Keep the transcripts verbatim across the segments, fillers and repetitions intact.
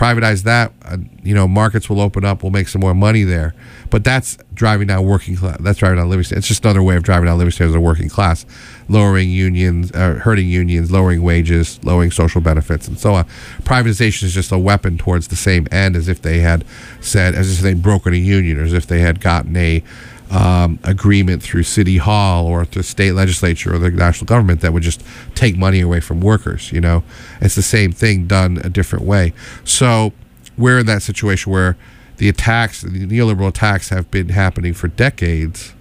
Privatize that, uh, you know, markets will open up. We'll make some more money there. But that's driving down working class. That's driving down living standards. It's just another way of driving down living standards of the working class, lowering unions, uh, hurting unions, lowering wages, lowering social benefits, and so on. Privatization is just a weapon towards the same end, as if they had said, as if they'd broken a union, or as if they had gotten a um, agreement through City Hall or through state legislature or the national government that would just take money away from workers. You know, it's the same thing done a different way. So we're in that situation where the attacks, the neoliberal attacks, have been happening for decades,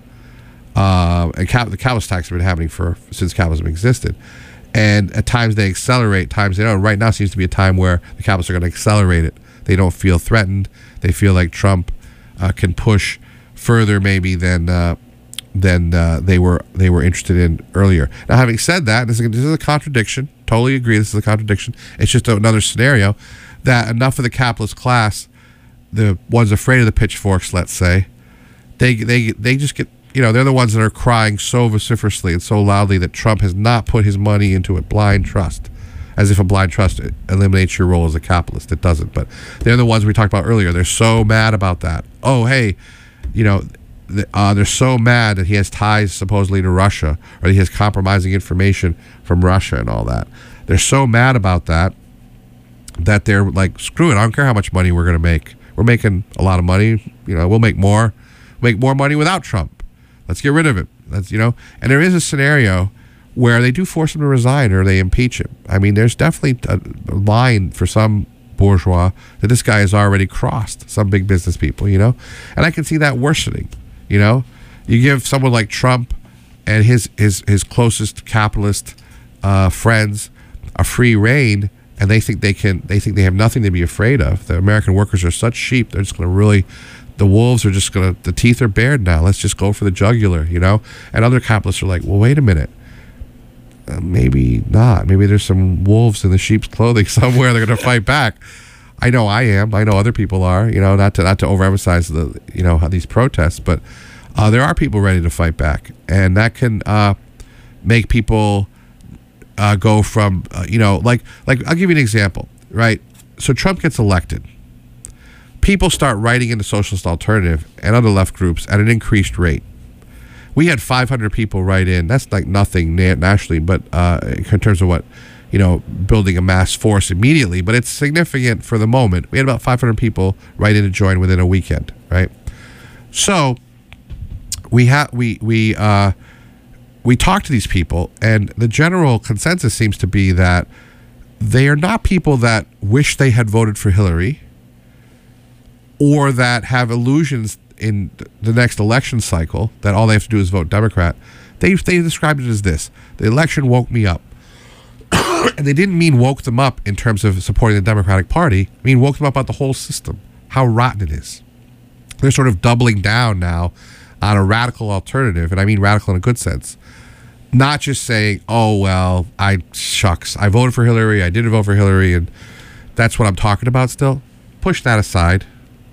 uh, and cap- the capitalist attacks have been happening for since capitalism existed. And at times they accelerate, times they don't. Right now seems to be a time where the capitalists are going to accelerate it. They don't feel threatened. They feel like Trump uh, can push further maybe than uh, than uh, they were they were interested in earlier. Now, having said that, this is, this is a contradiction. Totally agree. This is a contradiction. It's just another scenario that enough of the capitalist class, the ones afraid of the pitchforks, let's say, they they they just get, you know, they're the ones that are crying so vociferously and so loudly that Trump has not put his money into a blind trust, as if a blind trust eliminates your role as a capitalist. It doesn't. But they're the ones we talked about earlier. They're so mad about that. Oh, hey, you know, uh, they're so mad that he has ties supposedly to Russia, or that he has compromising information from Russia and all that. They're so mad about that that they're like, screw it, I don't care how much money we're going to make. We're making a lot of money. You know, we'll make more, make more money without Trump. Let's get rid of it. That's, you know, and there is a scenario where they do force him to resign or they impeach him. I mean, there's definitely a line for some bourgeois that this guy has already crossed, some big business people, you know, and I can see that worsening. You know, you give someone like Trump and his his his closest capitalist uh, friends a free rein, and they think they can, they think they have nothing to be afraid of. The American workers are such sheep; they're just going to really, the wolves are just going to, the teeth are bared now. Let's just go for the jugular, you know. And other capitalists are like, well, wait a minute. Uh, maybe not. Maybe there's some wolves in the sheep's clothing somewhere. They're going to fight back. I know I am. I know other people are. You know, not to not to overemphasize the, you know, how these protests, but uh, there are people ready to fight back, and that can uh, make people uh, go from uh, you know, like like I'll give you an example, right? So Trump gets elected. People start writing in the Socialist Alternative and other left groups at an increased rate. We had five hundred people write in. That's like nothing nationally, but uh, in terms of what, you know, building a mass force immediately, but it's significant for the moment. We had about five hundred people write in to join within a weekend, right? So we have we we uh, we talk to these people, and the general consensus seems to be that they are not people that wish they had voted for Hillary, or that have illusions in the next election cycle that all they have to do is vote Democrat. They they described it as this: the election woke me up. And they didn't mean woke them up in terms of supporting the Democratic Party. I mean woke them up about the whole system, how rotten it is. They're sort of doubling down now on a radical alternative, and I mean radical in a good sense. Not just saying, oh, well, I shucks, I voted for Hillary, I didn't vote for Hillary, and that's what I'm talking about still. Push that aside.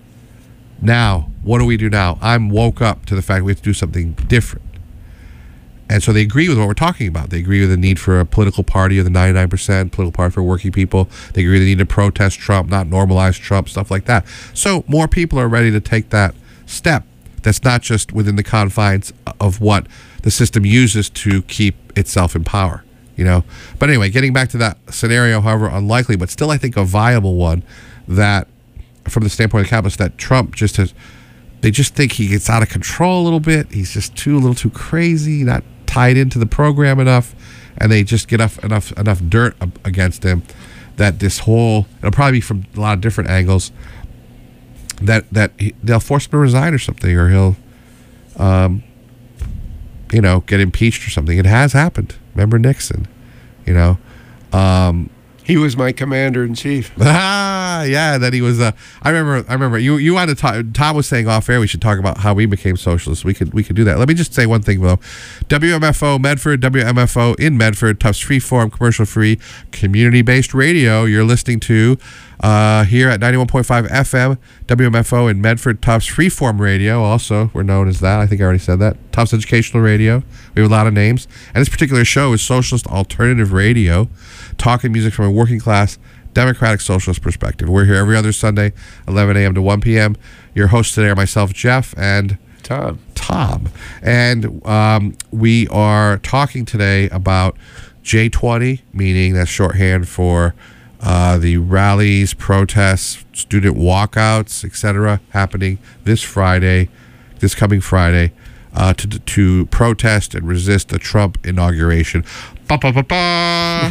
Now, what do we do now? I'm woke up to the fact we have to do something different. And so they agree with what we're talking about. They agree with the need for a political party of the ninety-nine percent, political party for working people. They agree with the need to protest Trump, not normalize Trump, stuff like that. So more people are ready to take that step. That's not just within the confines of what the system uses to keep itself in power, you know. But anyway, getting back to that scenario, however unlikely, but still I think a viable one, that from the standpoint of capitalists, that Trump just has, they just think he gets out of control a little bit. He's just too a little too crazy, not tied into the program enough, and they just get enough enough enough dirt against him that this whole, it'll probably be from a lot of different angles, that that he, they'll force him to resign or something, or he'll um you know, get impeached or something. It has happened. Remember Nixon, you know. um He was my commander in chief. Ah, yeah. That he was. Uh, I remember. I remember. You. You wanted to talk. Tom was saying off air we should talk about how we became socialists. We could. We could do that. Let me just say one thing though. W M F O Medford. W M F O in Medford. Tufts Freeform, commercial free, community based radio. You're listening to uh, here at ninety-one point five F M. W M F O in Medford. Tufts Freeform Radio. Also, we're known as that. I think I already said that. Tufts Educational Radio. We have a lot of names. And this particular show is Socialist Alternative Radio, talking music from a working class Democratic Socialist Perspective. We're here every other Sunday, eleven a.m. to one p.m. Your hosts today are myself, Jeff, and Tom. Tom. And um, we are talking today about J twenty, meaning that's shorthand for uh, the rallies, protests, student walkouts, et cetera, happening this Friday, this coming Friday, uh, to to protest and resist the Trump inauguration. Ba, ba, ba, ba.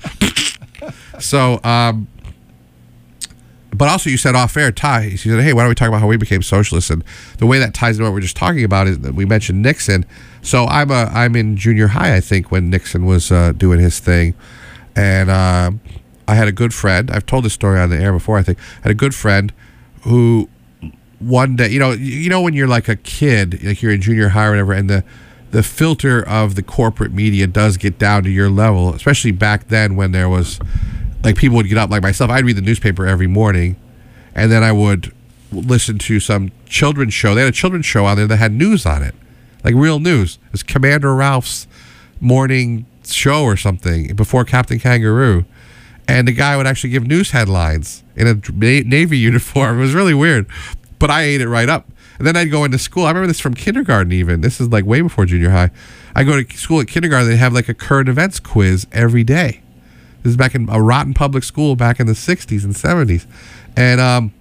So, um, but also you said off air, Ty, you said, hey, why don't we talk about how we became socialists? And the way that ties into what we're just talking about is that we mentioned Nixon. So I'm a, I'm in junior high, I think, when Nixon was uh, doing his thing. And uh, I had a good friend. I've told this story on the air before, I think. I had a good friend who one day, you know, you know when you're like a kid, like you're in junior high or whatever, and the the filter of the corporate media does get down to your level, especially back then when there was, like, people would get up, like myself, I'd read the newspaper every morning, and then I would listen to some children's show. They had a children's show on there that had news on it, like real news. It was Commander Ralph's morning show or something before Captain Kangaroo, and the guy would actually give news headlines in a Navy uniform. It was really weird, but I ate it right up. And then I'd go into school. I remember this from kindergarten even. This is like way before junior high. I go to school at kindergarten. They have like a current events quiz every day. This is back in a rotten public school back in the sixties and seventies. And um,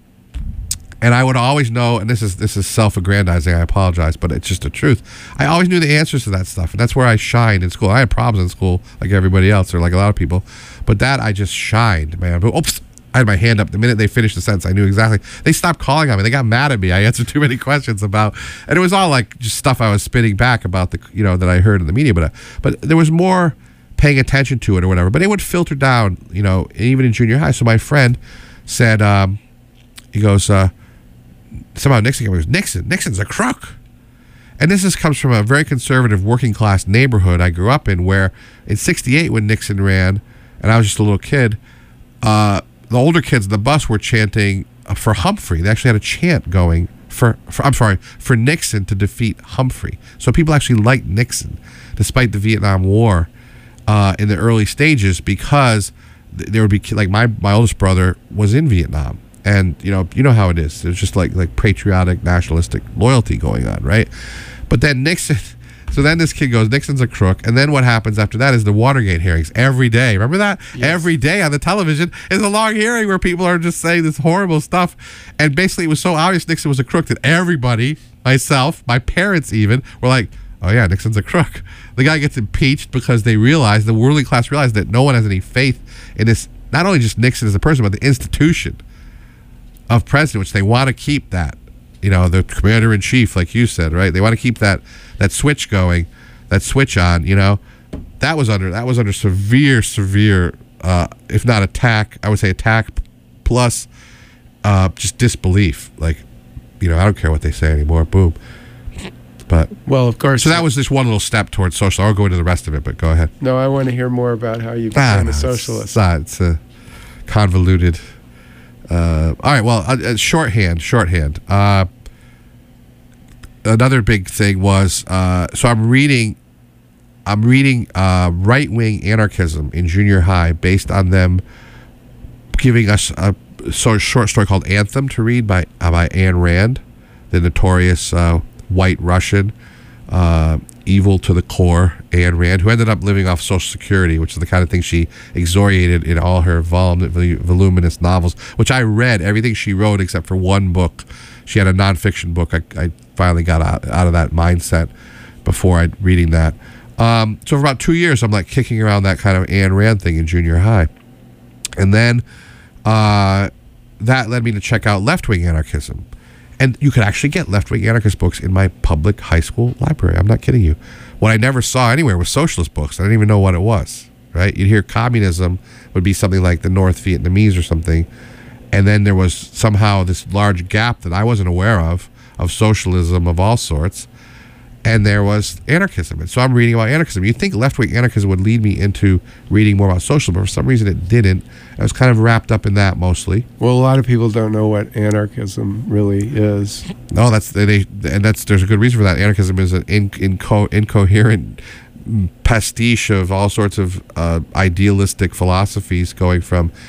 and I would always know, and this is this is self-aggrandizing, I apologize, but it's just the truth. I always knew the answers to that stuff, and that's where I shined in school. I had problems in school like everybody else, or like a lot of people. But that, I just shined, man. But, oops. I had my hand up. The minute they finished the sentence, I knew exactly. They stopped calling on me. They got mad at me. I answered too many questions about, and it was all like just stuff I was spitting back about the, you know, that I heard in the media. But, uh, but there was more paying attention to it or whatever. But it would filter down, you know, even in junior high. So my friend said, um, he goes, uh, somehow Nixon came. He goes, Nixon, Nixon's a crook. And this is, comes from a very conservative working class neighborhood I grew up in, where in sixty-eight when Nixon ran, and I was just a little kid, uh, the older kids in the bus were chanting for Humphrey. They actually had a chant going for, for, I'm sorry, for Nixon to defeat Humphrey. So people actually liked Nixon, despite the Vietnam War uh, in the early stages, because there would be, like, my, my oldest brother was in Vietnam. And, you know, you know how it is. There's just like, like patriotic, nationalistic loyalty going on, right? But then Nixon... So then this kid goes, Nixon's a crook. And then what happens after that is the Watergate hearings every day. Remember that? Yes. Every day on the television is a long hearing where people are just saying this horrible stuff. And basically it was so obvious Nixon was a crook that everybody, myself, my parents even, were like, oh yeah, Nixon's a crook. The guy gets impeached because they realized, the ruling class realized that no one has any faith in this, not only just Nixon as a person, but the institution of president, which they want to keep that. You know, the commander-in-chief, like you said, right? They want to keep that that switch going, that switch on, you know. That was under that was under severe, severe, uh, if not attack, I would say attack plus uh, just disbelief. Like, you know, I don't care what they say anymore. Boom. But well, of course. So that was just one little step towards social. I'll go into the rest of it, but go ahead. No, I want to hear more about how you became ah, a no, socialist. It's, not, it's a convoluted... Uh, all right, well, uh, uh, shorthand, shorthand. Uh, another big thing was, uh, so I'm reading, I'm reading uh, right-wing anarchism in junior high based on them giving us a sort of short story called Anthem to read by uh, by Ayn Rand, the notorious uh, white Russian, uh, evil to the core Ayn Rand, who ended up living off Social Security, which is the kind of thing she exoriated in all her vol- voluminous novels, which I read everything she wrote except for one book. She had a nonfiction book. I, I finally got out, out of that mindset before I reading that. Um, so for about two years, I'm like kicking around that kind of Ayn Rand thing in junior high. And then uh, that led me to check out left-wing anarchism. And you could actually get left-wing anarchist books in my public high school library. I'm not kidding you. What I never saw anywhere was socialist books. I didn't even know what it was, right? You'd hear communism would be something like the North Vietnamese or something. And then there was somehow this large gap that I wasn't aware of, of socialism of all sorts. And there was anarchism. And so I'm reading about anarchism. You'd think left-wing anarchism would lead me into reading more about socialism, but for some reason it didn't. I was kind of wrapped up in that mostly. Well, a lot of people don't know what anarchism really is. No, that's they, they and that's there's a good reason for that. Anarchism is an in, inco, incoherent pastiche of all sorts of uh, idealistic philosophies, going from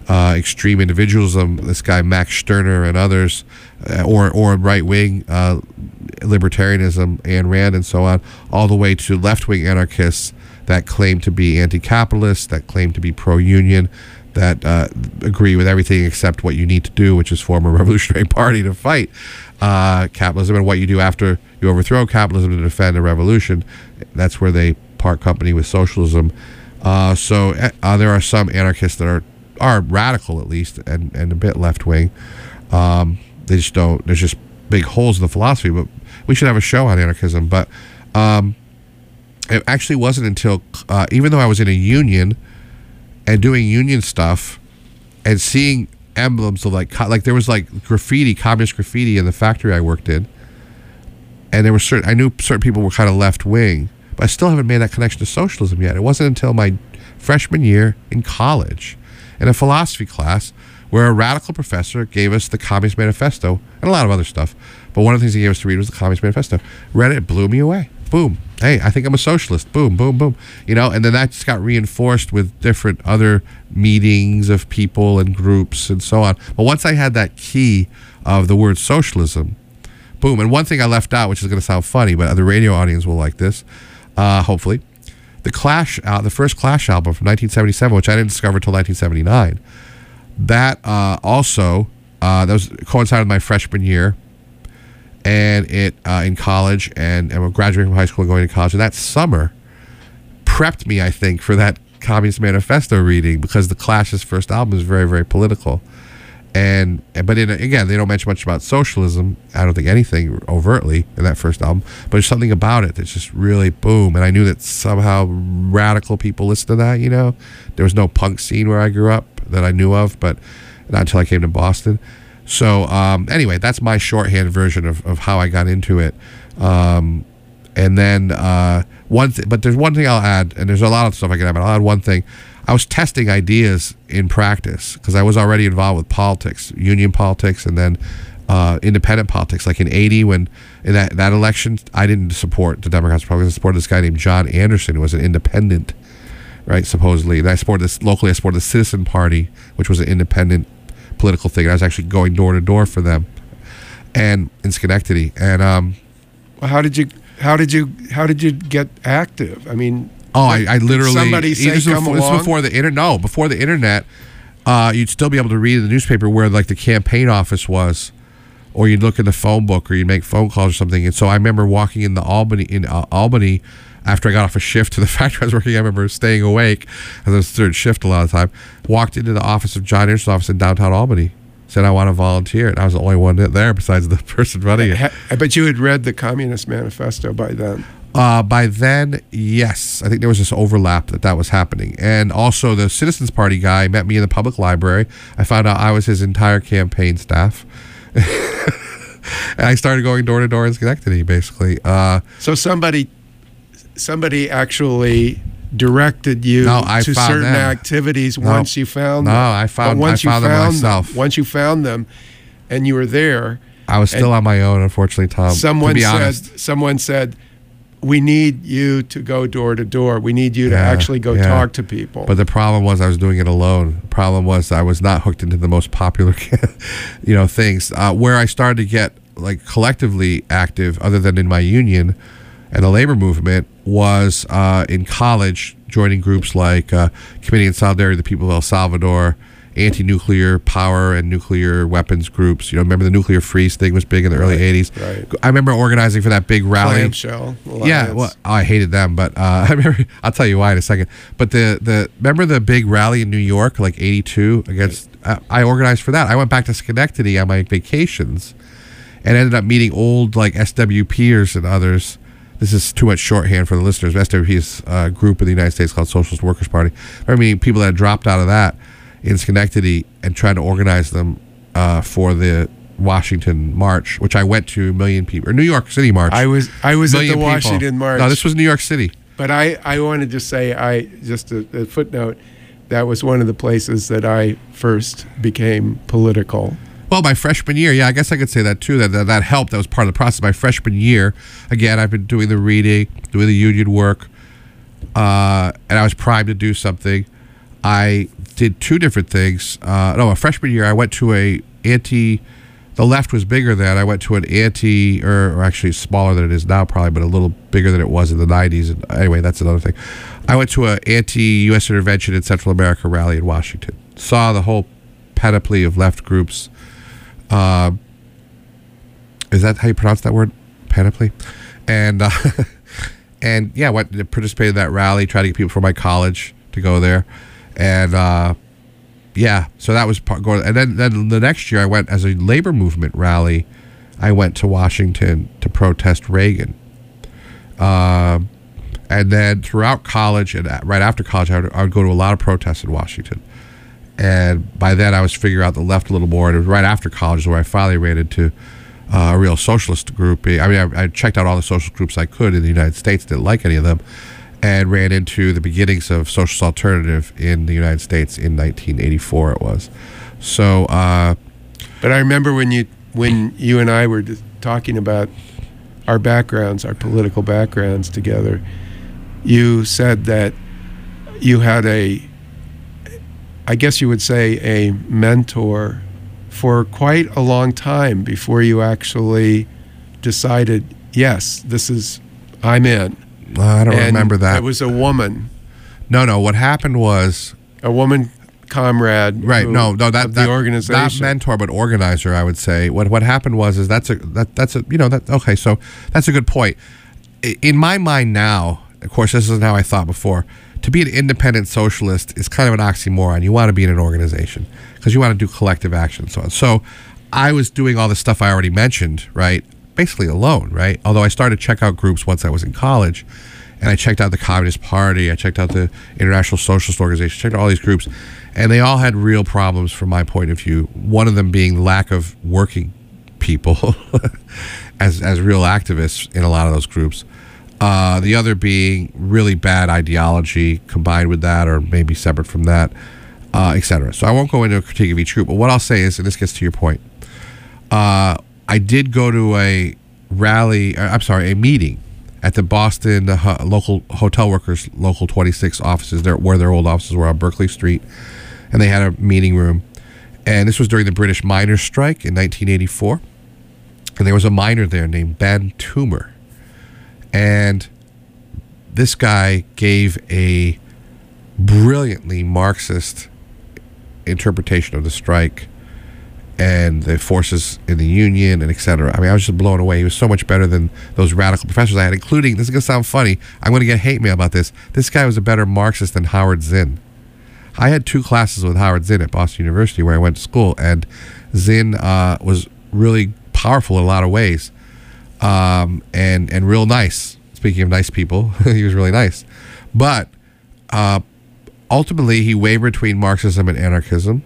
uh, extreme individualism, this guy Max Stirner and others, uh, or or right wing uh, libertarianism, Ayn Rand and so on, all the way to left wing anarchists that claim to be anti-capitalist, that claim to be pro-union, that uh, agree with everything except what you need to do, which is form a revolutionary party to fight uh, capitalism, and what you do after you overthrow capitalism to defend a revolution. That's where they part company with socialism. Uh, so uh, there are some anarchists that are are radical, at least, and, and a bit left-wing. Um, they just don't, there's just big holes in the philosophy, but we should have a show on anarchism. But um, it actually wasn't until, uh, even though I was in a union and doing union stuff and seeing emblems of like, like there was like graffiti, communist graffiti in the factory I worked in, and there were certain, I knew certain people were kind of left-wing, but I still haven't made that connection to socialism yet. It wasn't until my freshman year in college, in a philosophy class, where a radical professor gave us the Communist Manifesto and a lot of other stuff. But one of the things he gave us to read was the Communist Manifesto. Read it, it blew me away. Boom. Hey, I think I'm a socialist. Boom, boom, boom. You know, and then that just got reinforced with different other meetings of people and groups and so on. But once I had that key of the word socialism, boom. And one thing I left out, which is going to sound funny, but the radio audience will like this, uh, hopefully. The Clash, uh, the first Clash album from nineteen seventy-seven, which I didn't discover until nineteen seventy-nine, that uh, also, uh, that was coincided with my freshman year, and it uh, in college, and, and we're graduating from high school and going to college, and that summer prepped me, I think, for that Communist Manifesto reading, because the Clash's first album is very, very political. And but in, again, they don't mention much about socialism. I don't think anything overtly in that first album, but there's something about it that's just really boom. And I knew that somehow radical people listen to that. You know, there was no punk scene where I grew up that I knew of, but not until I came to Boston. So um, anyway, that's my shorthand version of, of how I got into it. Um, and then uh, one, th- but there's one thing I'll add, and there's a lot of stuff I can add, but I'll add one thing. I was testing ideas in practice because I was already involved with politics, union politics, and then uh, independent politics. Like in eighty, when in that, that election, I didn't support the Democrats. I supported this guy named John Anderson, who was an independent, right, supposedly. And I supported this locally. I supported the Citizen Party, which was an independent political thing. And I was actually going door to door for them, and in Schenectady. And um, well, how did you? How did you? How did you get active? I mean. Oh, I, I literally. Somebody say, this, come before, this along? before the internet. No, before the internet, uh, you'd still be able to read in the newspaper where like the campaign office was, or you'd look in the phone book, or you'd make phone calls or something. And so I remember walking in the Albany in uh, Albany after I got off a shift to the factory I was working. I remember staying awake because I was third shift a lot of the time. Walked into the office of John Anderson's office in downtown Albany. Said I want to volunteer, and I was the only one there besides the person running it. I bet you had read the Communist Manifesto by then. Uh, by then, yes. I think there was this overlap that that was happening. And also the Citizens Party guy met me in the public library. I found out I was his entire campaign staff. And I started going door to door in Schenectady, basically. Uh, so somebody somebody actually directed you no, I to found certain them. activities no, once you found no, them. No, I found, but once I found you them found myself. Them, once you found them and you were there. I was still on my own, unfortunately, Tom. Someone to be said, honest. someone said, we need you to go door to door. We need you to Yeah, actually go yeah. talk to people. But the problem was I was doing it alone. The problem was I was not hooked into the most popular, you know, things. Uh, where I started to get like collectively active, other than in my union and the labor movement, was uh, in college, joining groups like uh, Committee in Solidarity of the People of El Salvador, anti-nuclear power and nuclear weapons groups. You know, remember the nuclear freeze thing was big in the early Right, eighties. right. I remember organizing for that big rally. Clamshell Alliance. Yeah, well, I hated them, but uh, I remember. I'll tell you why in a second. But the the remember the big rally in New York, like eighty-two, against. Uh, I organized for that. I went back to Schenectady on my vacations, and ended up meeting old like S W Pers and others. This is too much shorthand for the listeners. S W P is a group in the United States called Socialist Workers Party. I remember meeting people that had dropped out of that in Schenectady and trying to organize them uh, for the Washington March, which I went to. A million people, or New York City March. I was I was at Million the people. Washington March. No, this was New York City. But I, I wanted to say, I just a, a footnote, that was one of the places that I first became political. Well, my freshman year, yeah, I guess I could say that too. That, that that helped. That was part of the process. My freshman year, again, I've been doing the reading, doing the union work, uh, and I was primed to do something. I did two different things. Uh, no, a freshman year, I went to a anti. The left was bigger then. I went to an anti, or, or actually smaller than it is now, probably, but a little bigger than it was in the nineties. And anyway, that's another thing. I went to an anti-U S intervention in Central America rally in Washington. Saw the whole panoply of left groups. Uh, is that how you pronounce that word? Panoply? And, uh, and yeah, went to participate in that rally, tried to get people from my college to go there. And, uh, yeah, so that was part going. And then, then the next year, I went as a labor movement rally. I went to Washington to protest Reagan. Uh, and then throughout college and right after college, I would, I would go to a lot of protests in Washington. And by then, I was figuring out the left a little more. And it was right after college where I finally ran into uh, a real socialist group. I mean, I, I checked out all the social groups I could in the United States, didn't like any of them, and ran into the beginnings of Socialist Alternative in the United States in nineteen eighty-four. It was. So, uh, but I remember when you when you and I were talking about our backgrounds, our political backgrounds together, you said that you had a, I guess you would say, a mentor for quite a long time before you actually decided, yes, this is, I'm in. Uh, I don't and remember that. It was a woman. No, no. What happened was a woman comrade. Right. Who, no, no. That, of that the organization. Not mentor, but organizer. I would say. What What happened was is that's a that that's a you know that okay. So that's a good point. In my mind now, of course, this isn't how I thought before. To be an independent socialist is kind of an oxymoron. You want to be in an organization because you want to do collective action and so on. So I was doing all the stuff I already mentioned, right? Basically alone, right? Although I started to check out groups once I was in college, and I checked out the Communist Party, I checked out the International Socialist Organization, checked out all these groups, and they all had real problems from my point of view. One of them being lack of working people as as real activists in a lot of those groups. Uh, the other being really bad ideology combined with that, or maybe separate from that, uh, et cetera. So I won't go into a critique of each group, but what I'll say is, and this gets to your point, uh, I did go to a rally, uh, I'm sorry, a meeting at the Boston uh, local hotel workers, local twenty-six offices, there, where their old offices were on Berkeley Street, and they had a meeting room. And this was during the British miners' strike in nineteen eighty-four. And there was a miner there named Ben Toomer. And this guy gave a brilliantly Marxist interpretation of the strike and the forces in the union and et cetera. I mean, I was just blown away. He was so much better than those radical professors I had, including, this is going to sound funny, I'm going to get hate mail about this, this guy was a better Marxist than Howard Zinn. I had two classes with Howard Zinn at Boston University where I went to school, and Zinn uh, was really powerful in a lot of ways. Um, and and real nice. Speaking of nice people, he was really nice. But uh, ultimately, he wavered between Marxism and anarchism,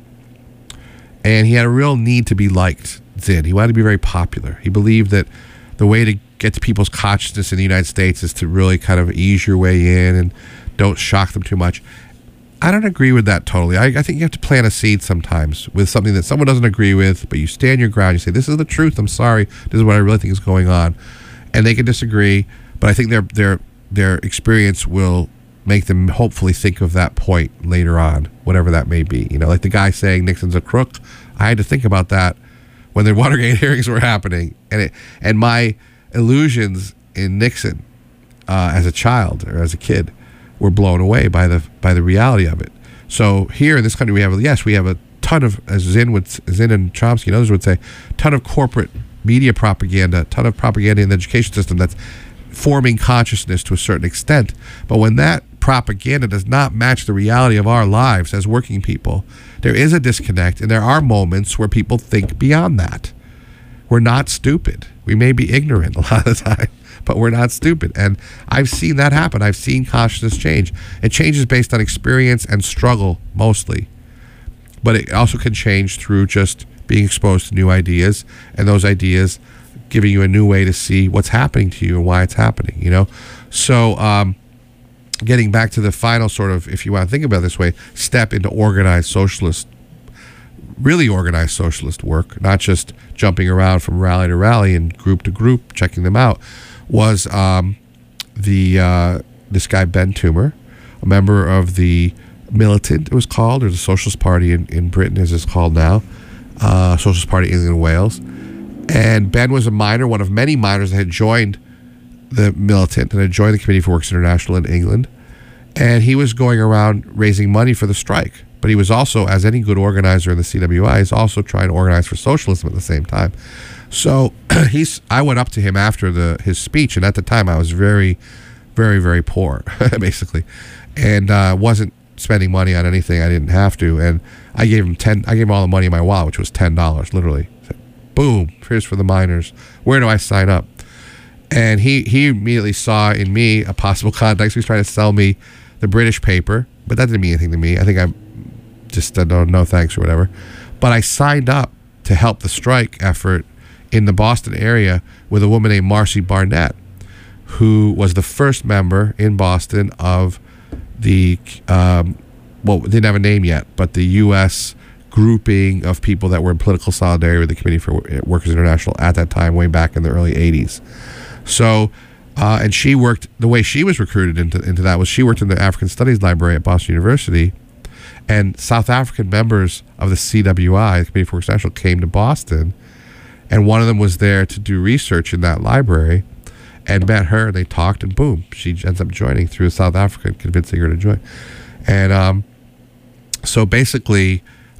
and he had a real need to be liked. Zinn. He wanted to be very popular. He believed that the way to get to people's consciousness in the United States is to really kind of ease your way in and don't shock them too much. I don't agree with that totally. I, I think you have to plant a seed sometimes with something that someone doesn't agree with, but you stand your ground. You say, this is the truth. I'm sorry. This is what I really think is going on. And they can disagree, but I think their their their experience will make them hopefully think of that point later on, whatever that may be. You know, like the guy saying Nixon's a crook. I had to think about that when the Watergate hearings were happening. And it, and my illusions in Nixon uh, as a child or as a kid were blown away by the by the reality of it. So here in this country, we have yes, we have a ton of, as Zinn would, Zinn and Chomsky and others would say, ton of corporate media propaganda, ton of propaganda in the education system that's forming consciousness to a certain extent. But when that propaganda does not match the reality of our lives as working people, there is a disconnect, and there are moments where people think beyond that. We're not stupid. We may be ignorant a lot of the time, but we're not stupid. And I've seen that happen. I've seen consciousness change. It changes based on experience and struggle mostly. But it also can change through just being exposed to new ideas, and those ideas giving you a new way to see what's happening to you and why it's happening, you know? So um, getting back to the final sort of, if you want to think about it this way, step into organized socialist, really organized socialist work, not just jumping around from rally to rally and group to group, checking them out, was um, the uh, this guy Ben Toomer, a member of the Militant, it was called, or the Socialist Party in, in Britain, as it's called now. Uh, Socialist Party England and Wales. And Ben was a miner, one of many miners that had joined the Militant and had joined the Committee for Workers International in England. And he was going around raising money for the strike. But he was also, as any good organizer in the C W I, he's also trying to organize for socialism at the same time. So he's. I went up to him after the his speech, and at the time I was very, very, very poor, basically, and uh, wasn't spending money on anything I didn't have to. And I gave him ten. I gave him all the money in my wallet, which was ten dollars, literally. Said, boom! Here's for the miners. Where do I sign up? And he he immediately saw in me a possible contact. He was trying to sell me the British paper, but that didn't mean anything to me. I think I just said no, no thanks or whatever. But I signed up to help the strike effort in the Boston area with a woman named Marcy Barnett, who was the first member in Boston of the, um, well, they didn't have a name yet, but the U S grouping of people that were in political solidarity with the Committee for Workers International at that time, way back in the early eighties. So, uh, and she worked, the way she was recruited into, into that was she worked in the African Studies Library at Boston University, and South African members of the C W I, the Committee for Workers International, came to Boston, and one of them was there to do research in that library and met her, and they talked, and boom, she ends up joining through a South African, convincing her to join. And um, so basically,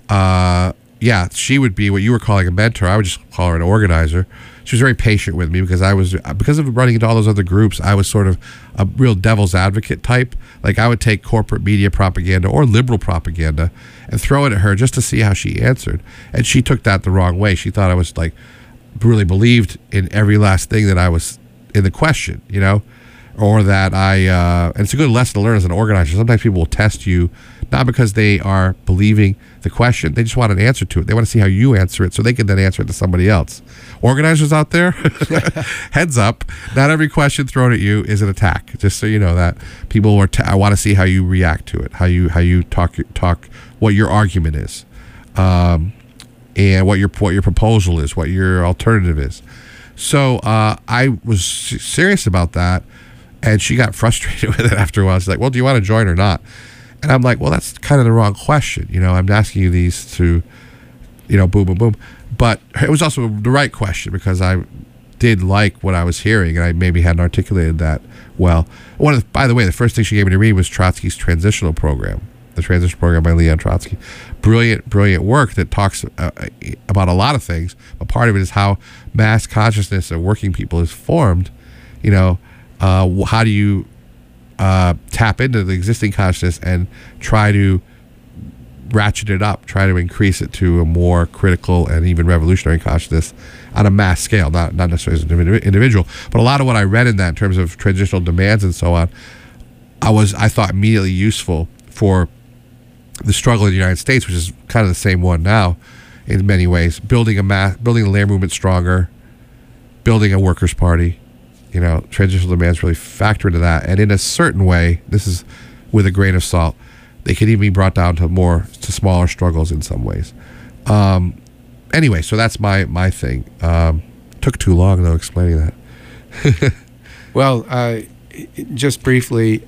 uh, yeah, she would be what you were calling a mentor. I would just call her an organizer. She was very patient with me because I was, because of running into all those other groups, I was sort of a real devil's advocate type. Like I would take corporate media propaganda or liberal propaganda and throw it at her just to see how she answered. And she took that the wrong way. She thought I was like, really believed in every last thing that I was in the question, you know, or that I, uh, and it's a good lesson to learn as an organizer. Sometimes people will test you, not because they are believing the question, they just want an answer to it. They want to see how you answer it so they can then answer it to somebody else. Organizers out there, heads up, not every question thrown at you is an attack. Just so you know that people are, t- I want to see how you react to it, how you, how you talk, talk, what your argument is, um, and what your, what your proposal is, what your alternative is. So uh, I was serious about that, and she got frustrated with it after a while. She's like, well, do you want to join or not? And I'm like, well, that's kind of the wrong question. You know, I'm asking you these to, you know, boom, boom, boom. But it was also the right question because I did like what I was hearing, and I maybe hadn't articulated that well. One of the, by the way, the first thing she gave me to read was Trotsky's Transitional Program, the Transitional Program by Leon Trotsky. Brilliant, brilliant work that talks uh, about a lot of things, but part of it is how mass consciousness of working people is formed. You know, uh, how do you uh, tap into the existing consciousness and try to ratchet it up, try to increase it to a more critical and even revolutionary consciousness on a mass scale, not, not necessarily as an individual. But a lot of what I read in that in terms of transitional demands and so on, I was I thought immediately useful for the struggle in the United States, which is kind of the same one now in many ways, building a mass, building the labor movement stronger, building a workers' party. You know, transitional demands really factor into that. And in a certain way, this is with a grain of salt, they can even be brought down to more, to smaller struggles in some ways. Um, anyway, so that's my, my thing. Um, took too long, though, explaining that. Well, uh, just briefly,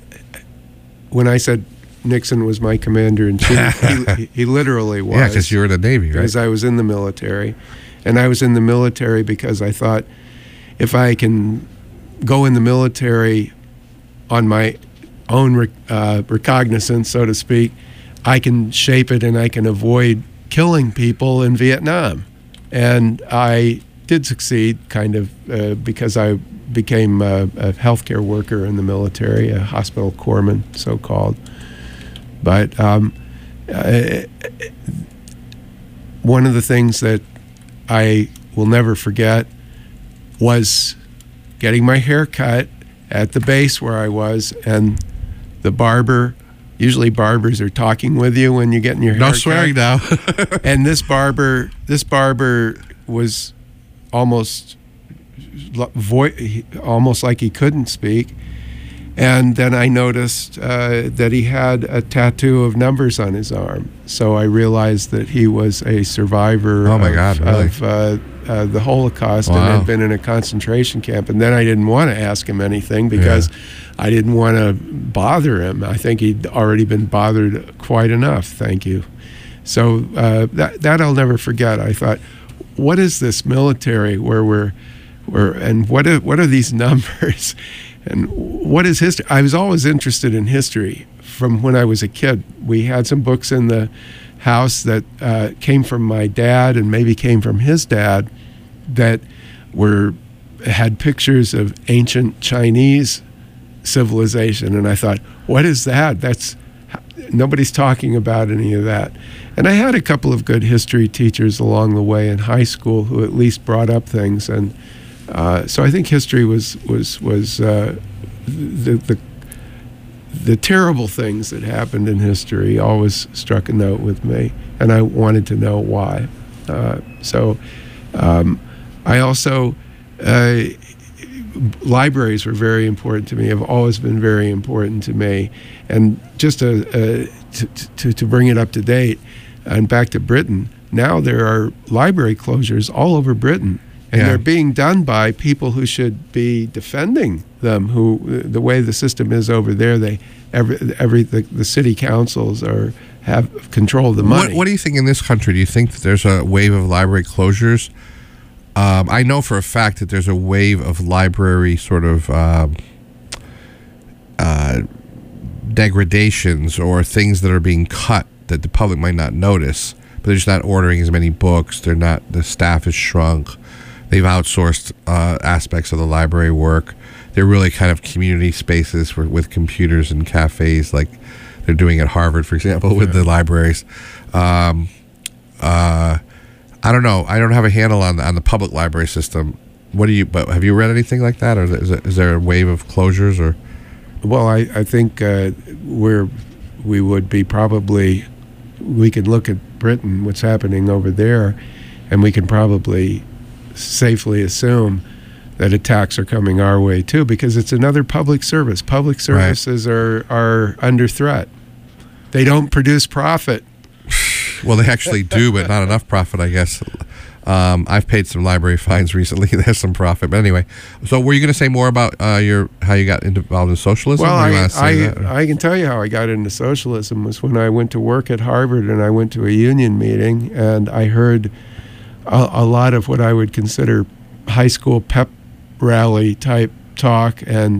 when I said Nixon was my commander-in-chief, he, he literally was. Yeah, because you were in the Navy, right? Because I was in the military. And I was in the military because I thought if I can go in the military on my own rec- uh, recognizance, so to speak, I can shape it and I can avoid killing people in Vietnam. And I did succeed, kind of, uh, because I became a, a healthcare worker in the military, a hospital corpsman, so-called. But um, uh, one of the things that I will never forget was getting my hair cut at the base where I was, and the barber, usually barbers are talking with you when you're getting your hair cut. No swearing now. And this barber, this barber was almost, vo- almost like he couldn't speak. And then I noticed uh, that he had a tattoo of numbers on his arm. So I realized that he was a survivor Oh my of, God, really? of uh, uh, the Holocaust Wow. and had been in a concentration camp. And then I didn't want to ask him anything because Yeah. I didn't want to bother him. I think he'd already been bothered quite enough, thank you. So uh, that, that I'll never forget. I thought, what is this military where we're, we're and what are, what are these numbers? And what is history? I was always interested in history from when I was a kid. We had some books in the house that uh, came from my dad and maybe came from his dad that were had pictures of ancient Chinese civilization. And I thought, what is that? That's nobody's talking about any of that. And I had a couple of good history teachers along the way in high school who at least brought up things. And Uh, so I think history was was was uh, the, the the terrible things that happened in history always struck a note with me, and I wanted to know why. Uh, so um, I also uh, libraries were very important to me. Have always been very important to me, and just a, a, to, to to bring it up to date and back to Britain. Now there are library closures all over Britain. And Yeah. they're being done by people who should be defending them. Who, the way the system is over there, they every every the, the city councils are have control of the money. What, what do you think in this country? Do you think that there's a wave of library closures? Um, I know for a fact that there's a wave of library sort of um, uh, degradations or things that are being cut that the public might not notice. But they're just not ordering as many books. They're not. The staff is shrunk. They've outsourced uh, aspects of the library work. They're really kind of community spaces for, with computers and cafes, like they're doing at Harvard, for example, with Yeah. the libraries. Um, uh, I don't know. I don't have a handle on on the public library system. What do you? But have you read anything like that, or is, it, is there a wave of closures? Or Well, I I think uh, we're we would be probably we can look at Britain, what's happening over there, and we can probably safely assume that attacks are coming our way too, because it's another public service. Public services are are under threat. They don't produce profit. well, they actually do, but not enough profit, I guess. Um, I've paid some library fines recently. There's some profit, but anyway. So, were you going to say more about uh, your how you got involved in socialism? Well, Or you I wanna say I, that, or- I can tell you how I got into socialism was when I went to work at Harvard and I went to a union meeting and I heard a, a lot of what I would consider high school pep rally type talk and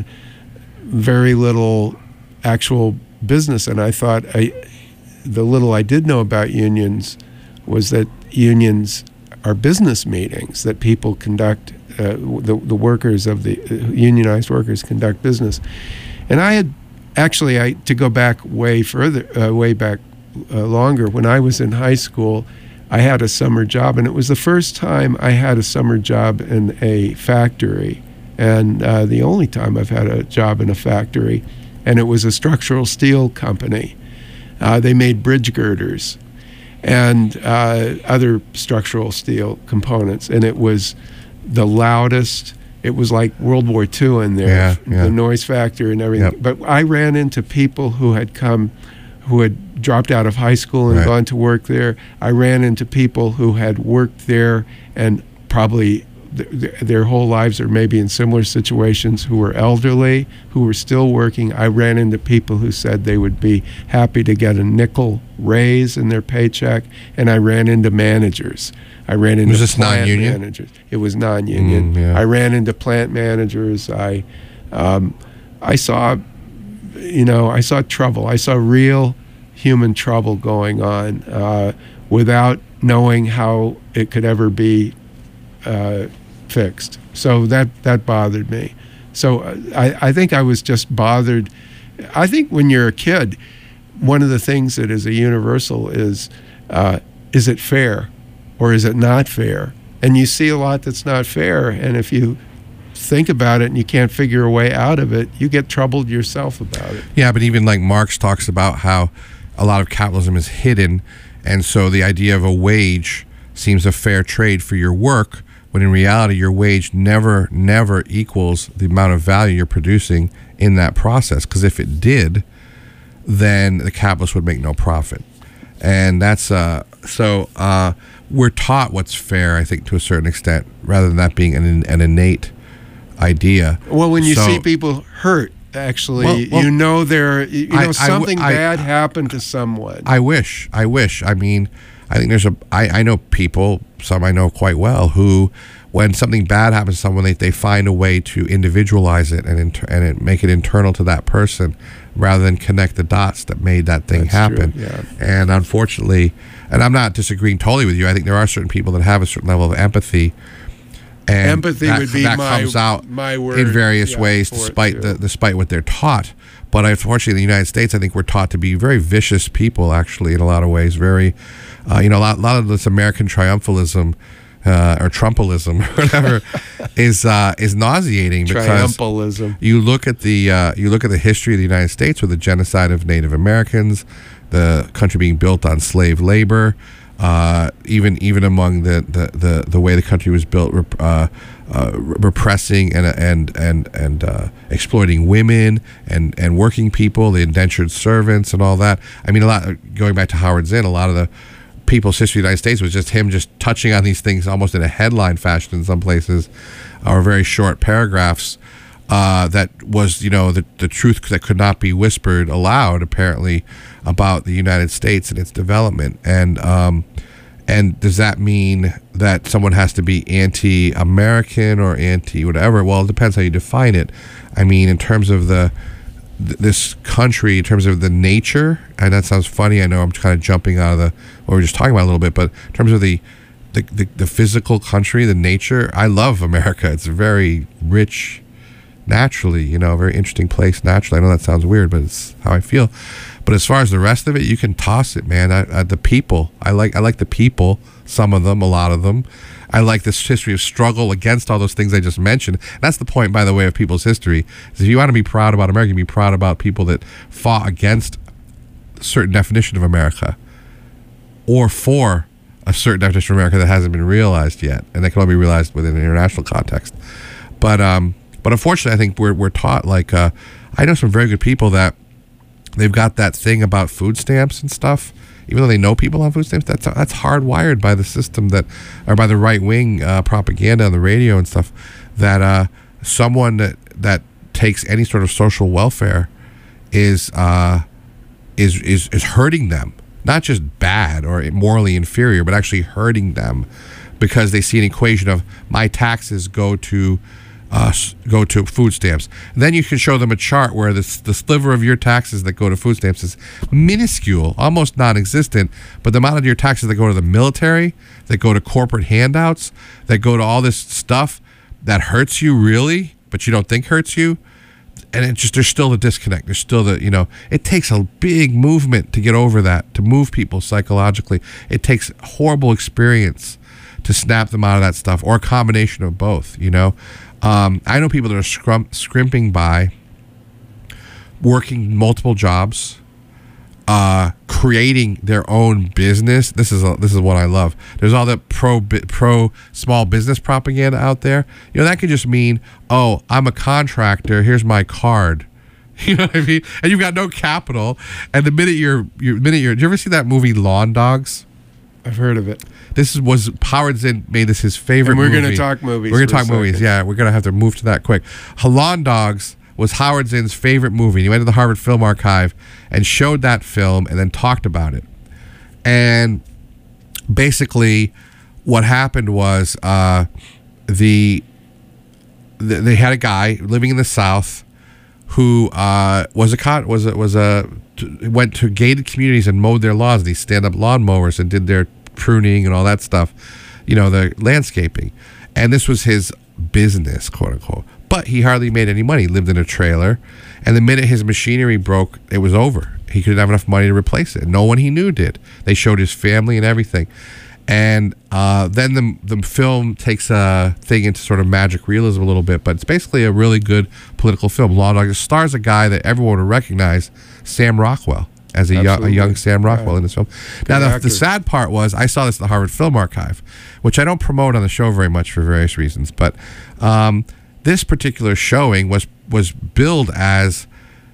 very little actual business. And I thought I, the little I did know about unions was that unions are business meetings that people conduct, uh, the, the workers of the uh, unionized workers conduct business. And I had actually, I to go back way further, uh, way back uh, longer, when I was in high school, I had a summer job, and it was the first time I had a summer job in a factory, and uh, the only time I've had a job in a factory, and it was a structural steel company. Uh, they made bridge girders and uh, other structural steel components, and it was the loudest. It was like World War Two in there, Yeah, yeah. the noise factor and everything. Yep. But I ran into people who had come, who had dropped out of high school and Right. gone to work there. I ran into people who had worked there and probably th- th- their whole lives or maybe in similar situations, who were elderly, who were still working. I ran into people who said they would be happy to get a nickel raise in their paycheck, and I ran into managers. I ran into Was this plant non-union? managers. It was non-union. Mm, yeah. I ran into plant managers. I, um, I saw, you know, I saw trouble. I saw real human trouble going on uh, without knowing how it could ever be uh, fixed. So that that bothered me. So uh, I, I think I was just bothered. I think when you're a kid, one of the things that is a universal is, uh, is it fair or is it not fair? And you see a lot that's not fair, and if you think about it and you can't figure a way out of it, you get troubled yourself about it. Yeah, but even like Marx talks about how a lot of capitalism is hidden, and so the idea of a wage seems a fair trade for your work, when in reality your wage never, never equals the amount of value you're producing in that process. Because if it did, then the capitalist would make no profit. And that's, uh, so uh, we're taught what's fair, I think, to a certain extent, rather than that being an, an innate idea. Well, when you so, see people hurt, actually, well, well, you know there, you know I, something I, I, bad happened to someone. I wish, I wish. I mean, I think there's a, I, I know people, some I know quite well, who, when something bad happens to someone, they, they find a way to individualize it and inter, and it, make it internal to that person, rather than connect the dots that made that thing That's happen. true, yeah. And unfortunately, and I'm not disagreeing totally with you, I think there are certain people that have a certain level of empathy. And Empathy that, would be that my, comes out my word in various yeah, ways, for it, despite too. the despite what they're taught. But unfortunately, in the United States, I think we're taught to be very vicious people. Actually, in a lot of ways, very, uh, you know, a lot, a lot of this American triumphalism uh, or Trumpalism, or whatever, is uh, is nauseating because Triumphalism. you look at the uh, you look at the history of the United States with the genocide of Native Americans, the country being built on slave labor. Uh, even even among the, the, the, the way the country was built, rep, uh, uh, repressing and and and and uh, exploiting women and, and working people, the indentured servants and all that. I mean, a lot. Going back to Howard Zinn, a lot of the people's history of the United States was just him just touching on these things almost in a headline fashion in some places, or very short paragraphs. Uh, that was, you know, the, the truth that could not be whispered aloud, apparently, about the United States and its development. And um, and does that mean that someone has to be anti-American or anti-whatever? Well, it depends how you define it. I mean, in terms of the th- this country, in terms of the nature, and that sounds funny, I know I'm kind of jumping out of the what we were just talking about a little bit, but in terms of the the, the, the physical country, the nature, I love America. It's very rich naturally, you know, a very interesting place naturally. I know that sounds weird, but it's how I feel. But as far as the rest of it, you can toss it, man. I, I, the people, I like I like the people, some of them, a lot of them. I like this history of struggle against all those things I just mentioned. And that's the point, by the way, of people's history. Is if you want to be proud about America, you be proud about people that fought against a certain definition of America, or for a certain definition of America that hasn't been realized yet, and that can only be realized within an international context. But um, but unfortunately, I think we're we're taught, like uh, I know some very good people that they've got that thing about food stamps and stuff. Even though they know people on food stamps, that's that's hardwired by the system that, or by the right wing uh, propaganda on the radio and stuff. That uh, someone that that takes any sort of social welfare is uh, is is is hurting them. Not just bad or morally inferior, but actually hurting them, because they see an equation of my taxes go to uh, go to food stamps. And then you can show them a chart where the, the sliver of your taxes that go to food stamps is minuscule, almost non-existent, but the amount of your taxes that go to the military, that go to corporate handouts, that go to all this stuff that hurts you really, but you don't think hurts you, and it just, there's still the disconnect. There's still the, you know, it takes a big movement to get over that, to move people psychologically. It takes horrible experience to snap them out of that stuff, or a combination of both, you know. Um, I know people that are scrum, scrimping by, working multiple jobs, uh, creating their own business. This is a, this is what I love. There's all that pro pro small business propaganda out there. You know, that could just mean, oh, I'm a contractor. Here's my card. You know what I mean? And you've got no capital. And the minute you're, you minute you're, did you ever see that movie Lawn Dogs? I've heard of it. This was Howard Zinn made this his favorite. And we're movie. going to talk movies. We're going to for a talk movies. second. Yeah, we're going to have to move to that quick. Lawn Dogs was Howard Zinn's favorite movie. He went to the Harvard Film Archive and showed that film and then talked about it. And basically what happened was uh, the, the they had a guy living in the South who uh, was a con- was a, was a went to gated communities and mowed their lawns. These stand-up lawn mowers, and did their pruning and all that stuff, you know, the landscaping. And this was his business, quote unquote. But he hardly made any money. He lived in a trailer, and the minute his machinery broke, it was over. He couldn't have enough money to replace it. No one he knew did. They showed his family and everything. And uh, then the the film takes a thing into sort of magic realism a little bit, but it's basically a really good political film. Law Dog. It stars a guy that everyone would recognize, Sam Rockwell. as a young, a Absolutely. young Sam Rockwell Yeah. in this film. Now, the, actor. the sad part was I saw this at the Harvard Film Archive, which I don't promote on the show very much for various reasons. But um, this particular showing was was billed as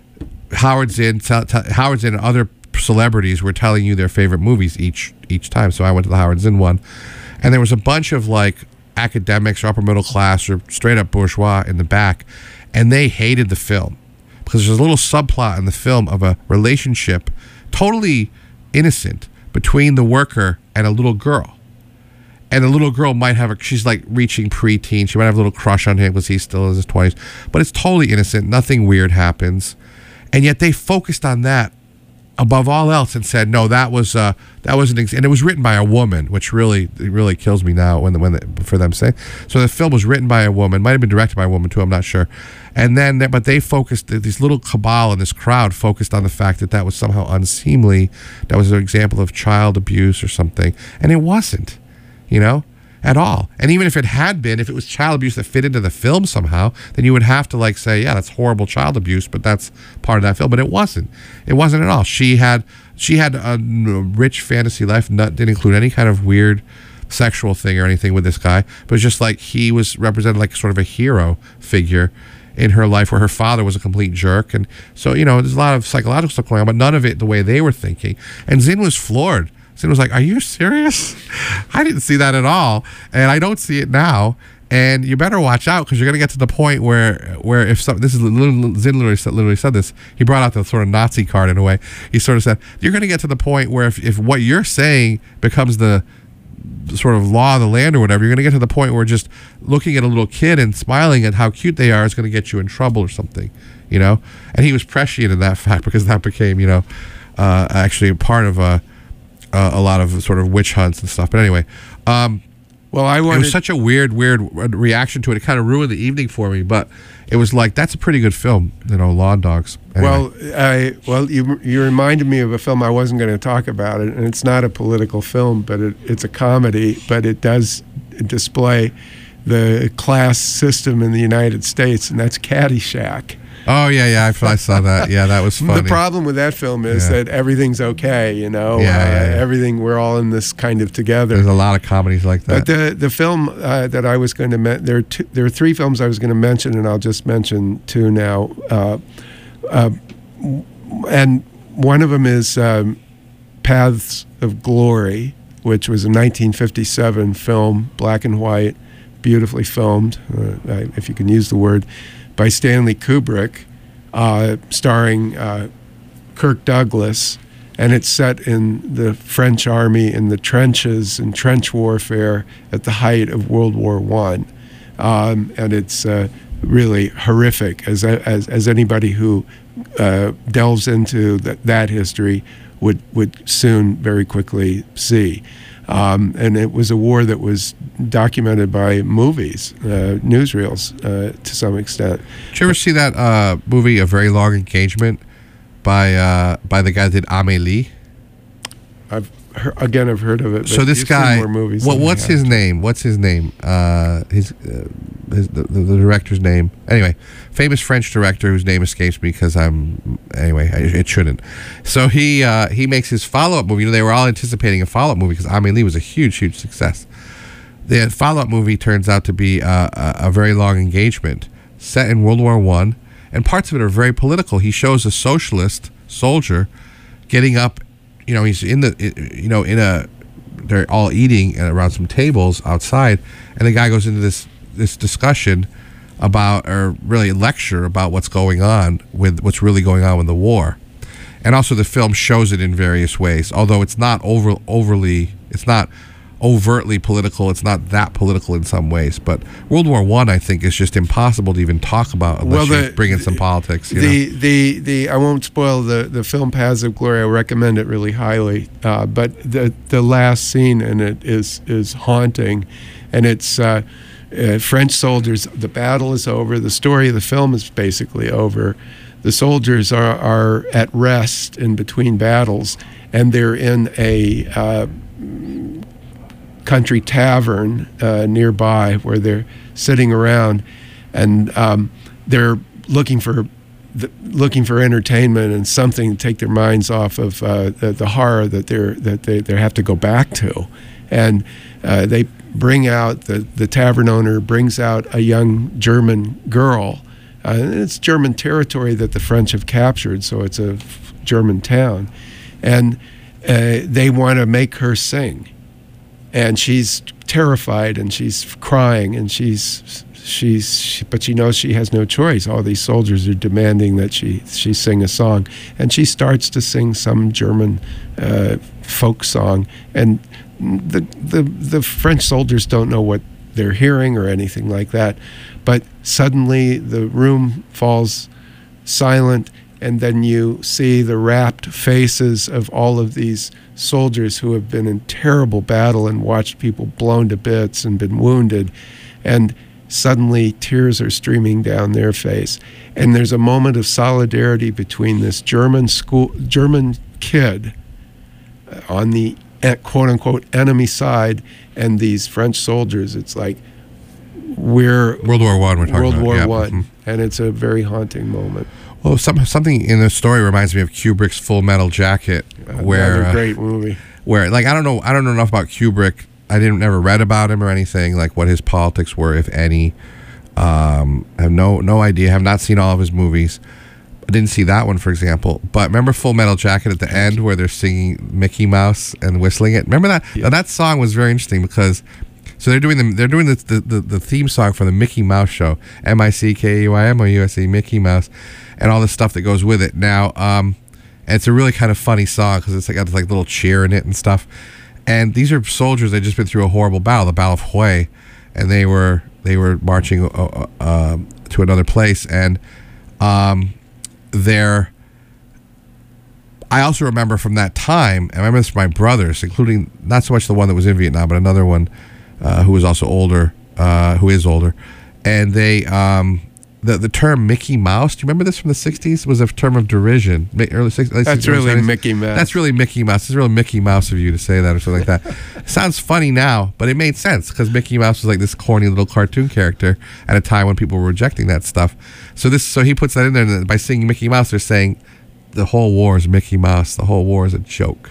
Howard Zinn, t- t- Howard Zinn, and other celebrities were telling you their favorite movies each each time. So I went to the Howard Zinn one, and there was a bunch of like academics or upper middle class or straight up bourgeois in the back, and they hated the film because there's a little subplot in the film of a relationship, totally innocent, between the worker and a little girl. And the little girl might have a, she's like reaching preteen. She might have a little crush on him because he's still in his twenties. But it's totally innocent. Nothing weird happens. And yet they focused on that above all else and said, no, that was uh, that was an ex-, and it was written by a woman, which really it really kills me now when when the, for them saying. So the film was written by a woman, might have been directed by a woman too. I'm not sure. And then, but they focused, these little cabal in this crowd focused on the fact that that was somehow unseemly. That was an example of child abuse or something, and it wasn't, you know, at all. And even if it had been, if it was child abuse that fit into the film somehow, then you would have to like say, yeah, that's horrible child abuse, but that's part of that film. But it wasn't. It wasn't at all. She had she had a rich fantasy life, not, didn't include any kind of weird sexual thing or anything with this guy, but it was just like he was represented like sort of a hero figure in her life, where her father was a complete jerk. And so, you know, there's a lot of psychological stuff going on, but none of it the way they were thinking. And Zinn was floored. Zinn was like, are you serious? I didn't see that at all, and I don't see it now. And you better watch out, because you're going to get to the point where where if some, this is Zinn literally said, literally said this. He brought out the sort of Nazi card in a way. He sort of said, you're going to get to the point where if, if what you're saying becomes the sort of law of the land or whatever, you're going to get to the point where just looking at a little kid and smiling at how cute they are is going to get you in trouble or something, you know. And he was prescient in that fact, because that became, you know, uh, actually a part of a uh, a lot of sort of witch hunts and stuff. But anyway, um, well, I wanted, it was such a weird, weird reaction to it. It kind of ruined the evening for me. But it was like, that's a pretty good film, you know, Lawn Dogs. Anyway. Well, I well you you reminded me of a film I wasn't going to talk about it, and it's not a political film, but it, it's a comedy, but it does display the class system in the United States, and that's Caddyshack. Oh yeah, yeah, I, I saw that. Yeah, that was funny. The problem with that film is Yeah. that everything's okay, you know. Yeah, uh, yeah, yeah. Everything, we're all in this kind of together. There's a lot of comedies like that. But the the film uh, that I was going to men- there are two, there are three films I was going to mention, and I'll just mention two now. Uh, uh, and one of them is um, Paths of Glory, which was a nineteen fifty-seven film, black and white, beautifully filmed, uh, if you can use the word, by Stanley Kubrick, uh, starring uh, Kirk Douglas. And it's set in the French army in the trenches and trench warfare at the height of World War One, um, and it's uh, really horrific, as as as anybody who uh, delves into that, that history would would soon very quickly see. Um, and it was a war that was documented by movies, uh, newsreels, uh, to some extent. Did you ever see that uh, movie, A Very Long Engagement, by uh, by the guy that did Amélie? I've heard, again, I've heard of it. But So this you've seen guy, more movies what, than I what's have. his name? What's his name? Uh, his, uh, his the, the, the director's name. Anyway, famous French director whose name escapes me because I'm anyway. I, it shouldn't. So he uh, he makes his follow up movie. You know, they were all anticipating a follow up movie because Amélie was a huge, huge success. The follow up movie turns out to be uh, a, a very long engagement set in World War One, and parts of it are very political. He shows a socialist soldier getting up. You know, he's in the, you know, in a, they're all eating around some tables outside, and the guy goes into this this discussion about, or really a lecture about what's going on with, what's really going on with the war. And also the film shows it in various ways, although it's not over overly, it's not overtly political, it's not that political in some ways. But World War One, I, I think, is just impossible to even talk about unless Well, you the- bring in some politics. You the, know? the the I won't spoil the, the film Paths of Glory. I recommend it really highly. Uh, but the the last scene in it is is haunting, and it's uh, uh, French soldiers. The battle is over. The story of the film is basically over. The soldiers are are at rest in between battles, and they're in a uh, country tavern uh, nearby where they're sitting around, and um, they're looking for the, looking for entertainment and something to take their minds off of uh, the, the horror that they're that they, they have to go back to, and uh, they bring out the the tavern owner brings out a young German girl, uh, and it's German territory that the French have captured, so it's a German town, and uh, they want to make her sing, and she's terrified and she's crying and she's. She's, she, but she knows she has no choice. All these soldiers are demanding that she she sing a song, and she starts to sing some German uh, folk song. And the the the French soldiers don't know what they're hearing or anything like that. But suddenly the room falls silent, and then you see the rapt faces of all of these soldiers who have been in terrible battle and watched people blown to bits and been wounded, and suddenly tears are streaming down their face, and there's a moment of solidarity between this German school German kid on the quote unquote enemy side and these French soldiers. It's like we're World War One. We're talking World about War yeah. One, Mm-hmm. and it's a very haunting moment. Well, some, something in the story reminds me of Kubrick's Full Metal Jacket, where Another uh, great movie. where like I don't know I don't know enough about Kubrick. I didn't never read about him or anything, like what his politics were, if any. Um, I have no no idea. Have not seen all of his movies. I didn't see that one, for example. But remember Full Metal Jacket at the end where they're singing Mickey Mouse and whistling it. Remember that? Yeah. Now, that song was very interesting because so they're doing the they're doing the the, the, the theme song for the Mickey Mouse show. M I C K E Y M O U S E, Mickey Mouse, and all the stuff that goes with it. Now, um, and it's a really kind of funny song because it's like got this like little cheer in it and stuff. And these are soldiers that just been through a horrible battle, the Battle of Hue, and they were they were marching uh, uh, to another place, and um, they're. I also remember from that time. I remember this from my brothers, including not so much the one that was in Vietnam, but another one uh, who was also older, uh, who is older, and they. Um, The, the term Mickey Mouse, do you remember this from the sixties? Was a term of derision. Early sixties, That's really Mickey Mouse. That's really Mickey Mouse. It's really Mickey Mouse of you to say that or something like that. Sounds funny now, but it made sense because Mickey Mouse was like this corny little cartoon character at a time when people were rejecting that stuff. So this, so he puts that in there, and by singing Mickey Mouse, they're saying the whole war is Mickey Mouse. The whole war is a joke.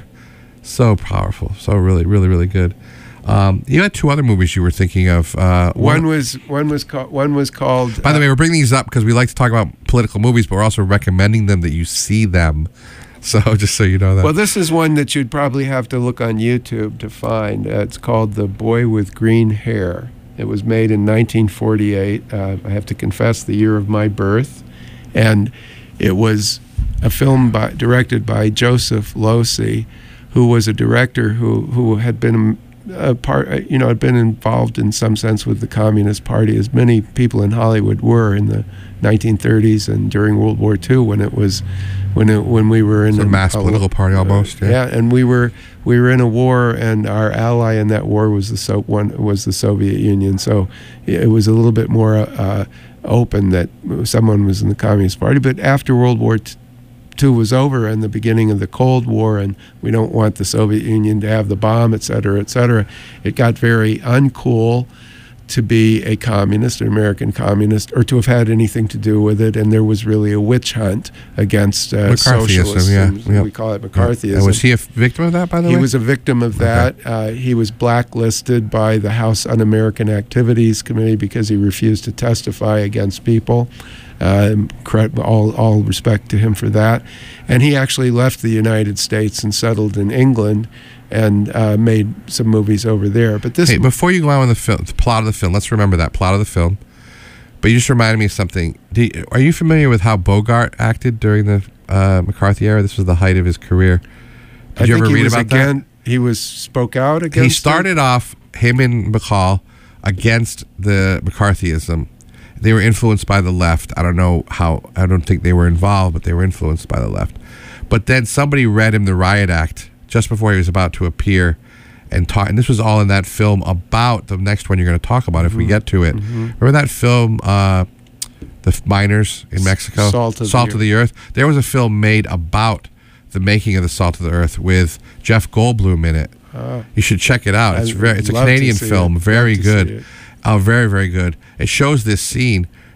So powerful. So really, really, really good. Um, you had two other movies you were thinking of. Uh, one, one was one was called one was called. By uh, the way, we're bringing these up because we like to talk about political movies, but we're also recommending them that you see them. So just so you know that. Well, this is one that you'd probably have to look on YouTube to find. Uh, it's called The Boy with Green Hair. It was made in nineteen forty-eight. Uh, I have to confess, the year of my birth, and it was a film by, directed by Joseph Losey, who was a director who who had been. A part, you know, had been involved in some sense with the Communist Party, as many people in Hollywood were in the nineteen thirties and during World War Two, when it was, when it when we were in a mass political party almost. Uh, yeah. yeah, and we were we were in a war, and our ally in that war was the so one was the Soviet Union. So it was a little bit more uh, open that someone was in the Communist Party. But after World War Two was over and the beginning of the Cold War, and we don't want the Soviet Union to have the bomb, et cetera, et cetera, it got very uncool to be a communist, an American communist, or to have had anything to do with it, and there was really a witch hunt against uh, socialists. Yeah, yep. We call it McCarthyism. And was he a victim of that, by the he way? He was a victim of that. Okay. Uh, he was blacklisted by the House Un-American Activities Committee because he refused to testify against people. Uh, all, all respect to him for that. And he actually left the United States and settled in England and uh, made some movies over there. But this hey, before you go on with the film, the plot of the film, let's remember that plot of the film. But you just reminded me of something. Do you, are you familiar with how Bogart acted during the uh, McCarthy era? This was the height of his career. Did I you think ever he read was about again, that? He was spoke out against. He started it? off, him and Bacall, against the McCarthyism. They were influenced by the left. I don't know how, I don't think they were involved, but they were influenced by the left. But then somebody read him the Riot Act just before he was about to appear and talk. And this was all in that film about the next one you're going to talk about if mm-hmm. we get to it. Mm-hmm. Remember that film, uh, The Miners in Mexico? Salt of, Salt the, of the Earth. There was a film made about the making of the Salt of the Earth with Jeff Goldblum in it. Uh, you should check it out. It's very, it's a Canadian film, it. very love good. Oh, very, very good. It shows this scene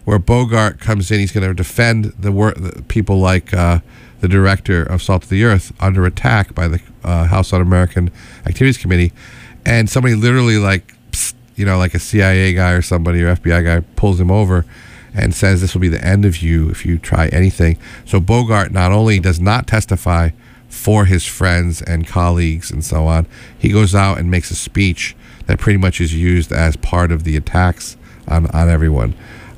where Bogart comes in. He's going to defend the, wor- the people like uh, the director of Salt of the Earth under attack by the uh, House Un-American Activities Committee, and somebody literally like, psst, you know, like a C I A guy or somebody or F B I guy pulls him over and says this will be the end of you if you try anything. So Bogart not only does not testify for his friends and colleagues and so on, he goes out and makes a speech that pretty much is used as part of the attacks on, on everyone.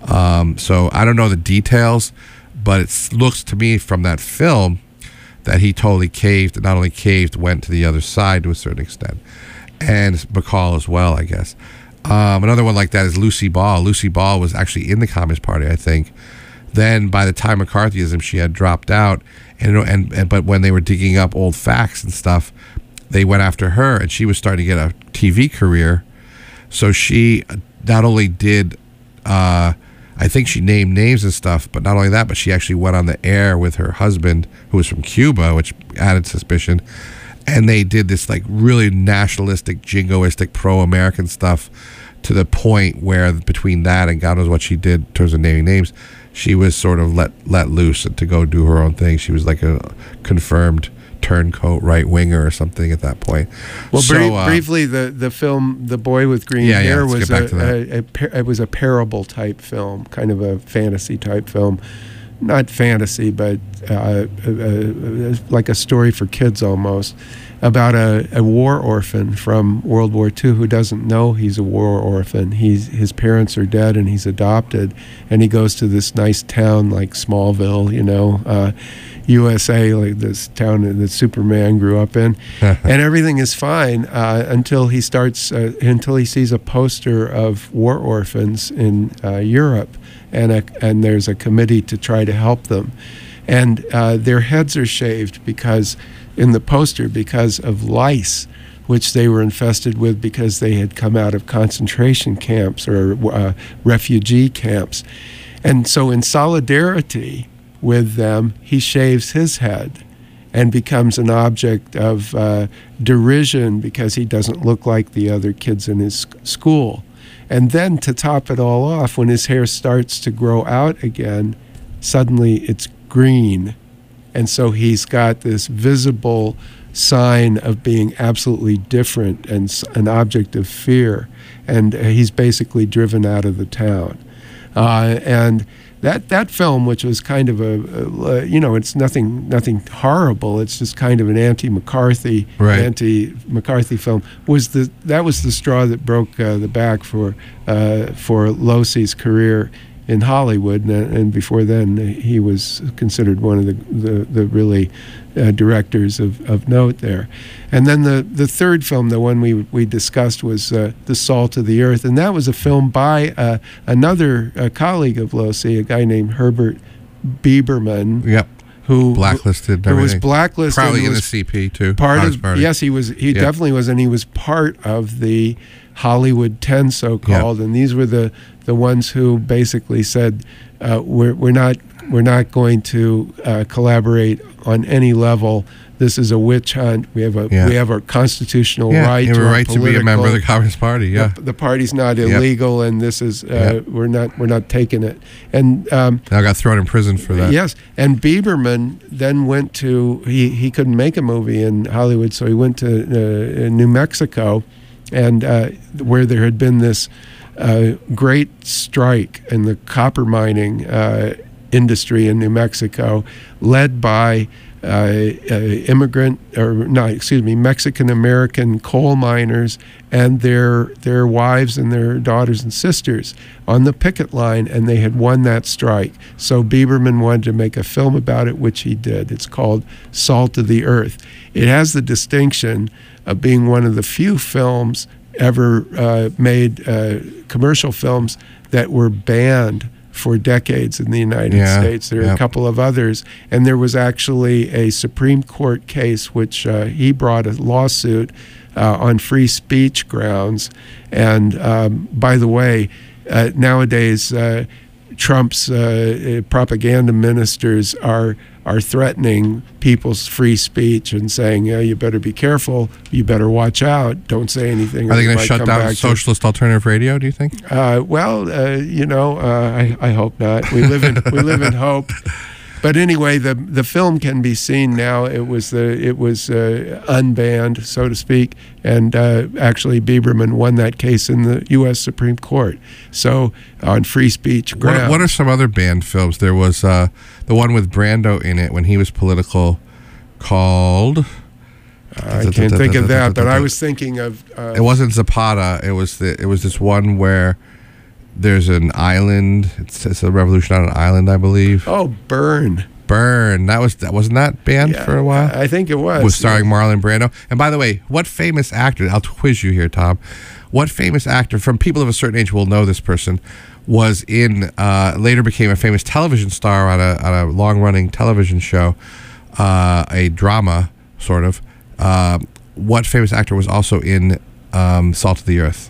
Um, so I don't know the details, but it looks to me from that film that he totally caved, not only caved, went to the other side to a certain extent. And Bacall as well, I guess. Um, another one like that is Lucy Ball. Lucy Ball was actually in the Communist Party, I think. Then by the time McCarthyism, she had dropped out, and, and and but when they were digging up old facts and stuff, they went after her, and she was starting to get a T V career. So she not only did, uh, I think she named names and stuff, but not only that, but she actually went on the air with her husband, who was from Cuba, which added suspicion. And they did this like really nationalistic, jingoistic, pro-American stuff to the point where between that and God knows what she did in terms of naming names, she was sort of let let loose to go do her own thing. She was like a confirmed turncoat right-winger or something at that point. Well, so, brief, uh, briefly, the, the film The Boy with Green yeah, yeah, Hair let's was get back to a, that. a, a, par- it was a parable-type film, kind of a fantasy-type film. Not fantasy, but uh, uh, uh, like a story for kids almost, about a, a war orphan from World War Two who doesn't know he's a war orphan. He's, his parents are dead and he's adopted, and he goes to this nice town like Smallville, you know, uh, U S A, like this town that Superman grew up in, and everything is fine uh, until he starts, uh, until he sees a poster of war orphans in uh, Europe, and a, and there's a committee to try to help them, and uh, their heads are shaved because in the poster because of lice, which they were infested with because they had come out of concentration camps or uh, refugee camps, and so in solidarity with them, he shaves his head and becomes an object of uh, derision because he doesn't look like the other kids in his school. And then to top it all off, when his hair starts to grow out again, suddenly it's green. And so he's got this visible sign of being absolutely different and an object of fear. And he's basically driven out of the town. Uh, and That that film, which was kind of a, a, you know, it's nothing nothing horrible. It's just kind of an anti-McCarthy, right. anti-McCarthy film. Was the that was the straw that broke uh, the back for uh, for Losey's career in Hollywood, and, and before then he was considered one of the the, the really uh, directors of, of note there. And then the, the third film, the one we we discussed, was uh, The Salt of the Earth, and that was a film by uh, another uh, colleague of Losey, a guy named Herbert Bieberman. Yep. Who blacklisted? Who was blacklisted? Probably in was the C P too. Part of Party. yes, he was. He yep. definitely was, and he was part of the Hollywood Ten, so-called, yep. and these were the the ones who basically said uh, we're we're not we're not going to uh, collaborate on any level. This is a witch hunt. We have a yeah. we have our constitutional yeah, right. You have to a right to be a member of the Communist Party. Yeah, the, the party's not illegal, yep. and this is uh, yep. we're not we're not taking it. And um, now got thrown in prison for that. Yes, and Bieberman then went to he he couldn't make a movie in Hollywood, so he went to uh, New Mexico, and uh, where there had been this uh, great strike in the copper mining uh, industry in New Mexico, led by Uh, uh, immigrant, or not, excuse me, Mexican-American coal miners and their their wives and their daughters and sisters on the picket line, and they had won that strike. So Bieberman wanted to make a film about it, which he did. It's called Salt of the Earth. It has the distinction of being one of the few films ever uh, made, uh, commercial films, that were banned for decades in the United yeah, States. There are yep. a couple of others, and there was actually a Supreme Court case which uh, he brought a lawsuit uh, on free speech grounds. And um, by the way, uh, nowadays uh, Trump's uh, propaganda ministers are are threatening people's free speech and saying, yeah, you better be careful, you better watch out, don't say anything. Are they going to shut down socialist alternative radio, do you think? Uh, well, uh, you know, uh, I, I hope not. We live in we live in hope. But anyway, the the film can be seen now. It was the it was uh, unbanned, so to speak, and uh, actually Bieberman won that case in the U S Supreme Court. So on free speech grounds. What, what are some other banned films? There was uh, the one with Brando in it when he was political, called. I can't think of that, but I was thinking of. Uh, it wasn't Zapata. It was the. It was this one where there's an island. It's, it's a revolution on an island, I believe. Oh, Burn. Burn. That was that wasn't that banned Yeah, for a while? I think it was. Was starring Marlon Brando. And by the way, what famous actor? I'll quiz you here, Tom. What famous actor from people of a certain age will know this person? Was in uh, later became a famous television star on a on a long running television show, uh, a drama sort of. Uh, what famous actor was also in um, Salt of the Earth?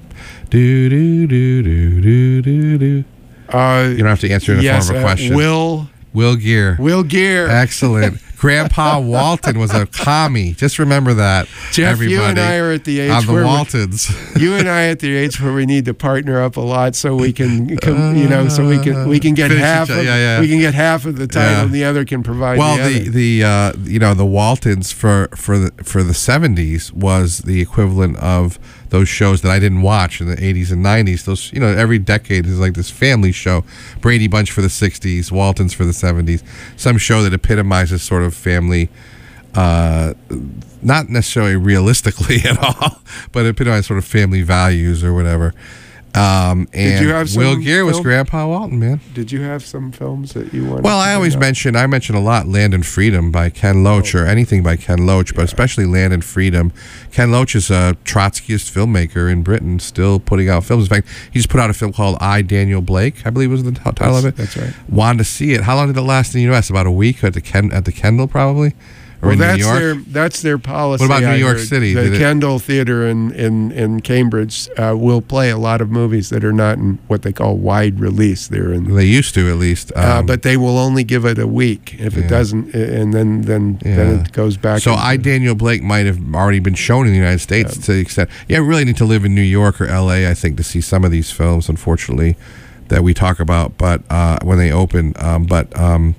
Do do do do do do do. Uh, you don't have to answer in the yes, form of a question. Uh, Will Will Geer. Will Geer. Excellent. Grandpa Walton was a commie. Just remember that. Jeff, everybody, you and I are at the age on the where Waltons. you and I at the age where we need to partner up a lot so we can, come, you know, so we can we can get Finish half. each- Of, yeah, yeah. We can get half of the title, Yeah. and the other can provide. Well, the, the other. the uh, you know the Waltons for for the for the seventies was the equivalent of those shows that I didn't watch in the eighties and nineties. Those, you know, every decade is like this family show. Brady Bunch for the sixties, Waltons for the seventies. Some show that epitomizes sort of family, uh, not necessarily realistically at all, but epitomizes sort of family values or whatever. Um, and Did you have Will some Geer was film? Grandpa Walton, man. Did you have some films that you wanted? Well, to I always bring up? mention, I mention a lot Land and Freedom by Ken Loach, Oh. or anything by Ken Loach, but especially Land and Freedom. Ken Loach is a Trotskyist filmmaker in Britain, still putting out films. In fact, he just put out a film called I, Daniel Blake, I believe was the t- title That's, of it. that's right. Wanted to see it. How long did it last in the U S? About a week at the Ken at the Kendall, probably? Or Well, in that's New York? their that's their policy. What about New I York heard. City? The Did it- Kendall Theater in in in Cambridge uh, will play a lot of movies that are not in what they call wide release. They're in, They used to, at least. Um, uh, but they will only give it a week. If Yeah. it doesn't, and then then Yeah. then it goes back. So into- I, Daniel Blake might have already been shown in the United States to the extent. Yeah, we really need to live in New York or L A, I think, to see some of these films, unfortunately, that we talk about. But uh, when they open, um, but um,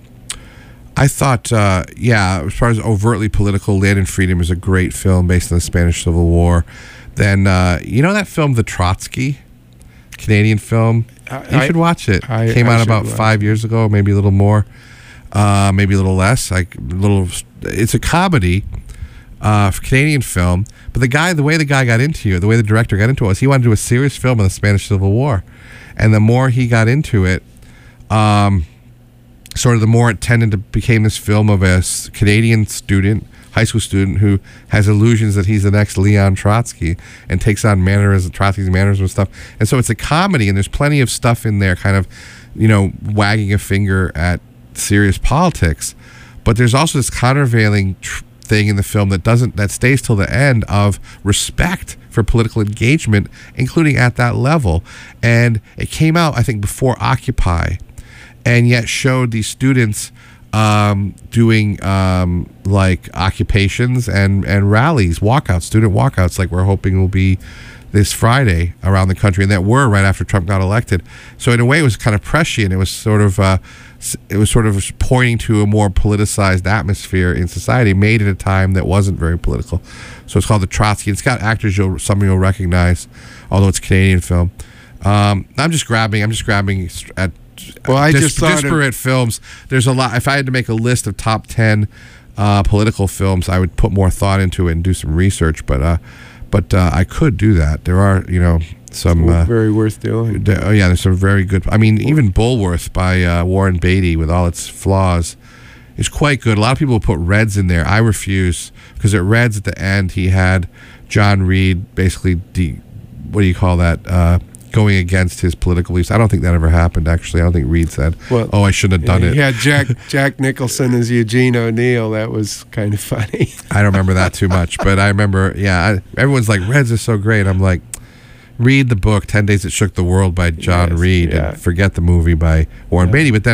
I thought, uh, yeah, as far as overtly political, Land and Freedom is a great film based on the Spanish Civil War. Then uh, you know that film, The Trotsky, Canadian film. I- You I- should watch it. I- Came I out should about watch five years ago, maybe a little more, uh, maybe a little less. Like a little, it's a comedy, uh, Canadian film. But the guy, the way the guy got into it, the way the director got into it, was he wanted to do a serious film on the Spanish Civil War, and the more he got into it, um, sort of the more it tended to became this film of a s- Canadian student, high school student who has illusions that he's the next Leon Trotsky and takes on mannerisms, Trotsky's mannerisms and stuff. And so it's a comedy, and there's plenty of stuff in there, kind of, you know, wagging a finger at serious politics. But there's also this countervailing tr- thing in the film that doesn't that stays till the end of respect for political engagement, including at that level. And it came out, I think, before Occupy, and yet showed these students um, doing um, like occupations and, and rallies, walkouts, student walkouts, like we're hoping will be this Friday around the country, and that were right after Trump got elected. So in a way, it was kind of prescient. It was sort of uh, s- it was sort of pointing to a more politicized atmosphere in society, made at a time that wasn't very political. So it's called The Trotsky. It's got actors you'll some you'll recognize, although it's a Canadian film. Um, I'm just grabbing. I'm just grabbing at. Well, I dis- just thought of- disparate films. There's a lot. If I had to make a list of top ten uh, political films, I would put more thought into it and do some research. But uh, but uh, I could do that. There are, you know, some. Uh, very worth doing. there- oh yeah, there's some very good. I mean, even Bulworth by uh, Warren Beatty, with all its flaws, is quite good. A lot of people put Reds in there. I refuse, because at Reds at the end he had John Reed basically de- what do you call that? Uh, going against his political beliefs. I don't think that ever happened, actually. I don't think Reed said, Well, oh, I shouldn't have done He it. had Jack Jack Nicholson as Eugene O'Neill. That was kind of funny. I don't remember that too much, but I remember, yeah, I, everyone's like, Reds is so great. I'm like, read the book, ten days It Shook the World by John Yes, Reed, yeah. and forget the movie by Warren Yeah. Beatty. But then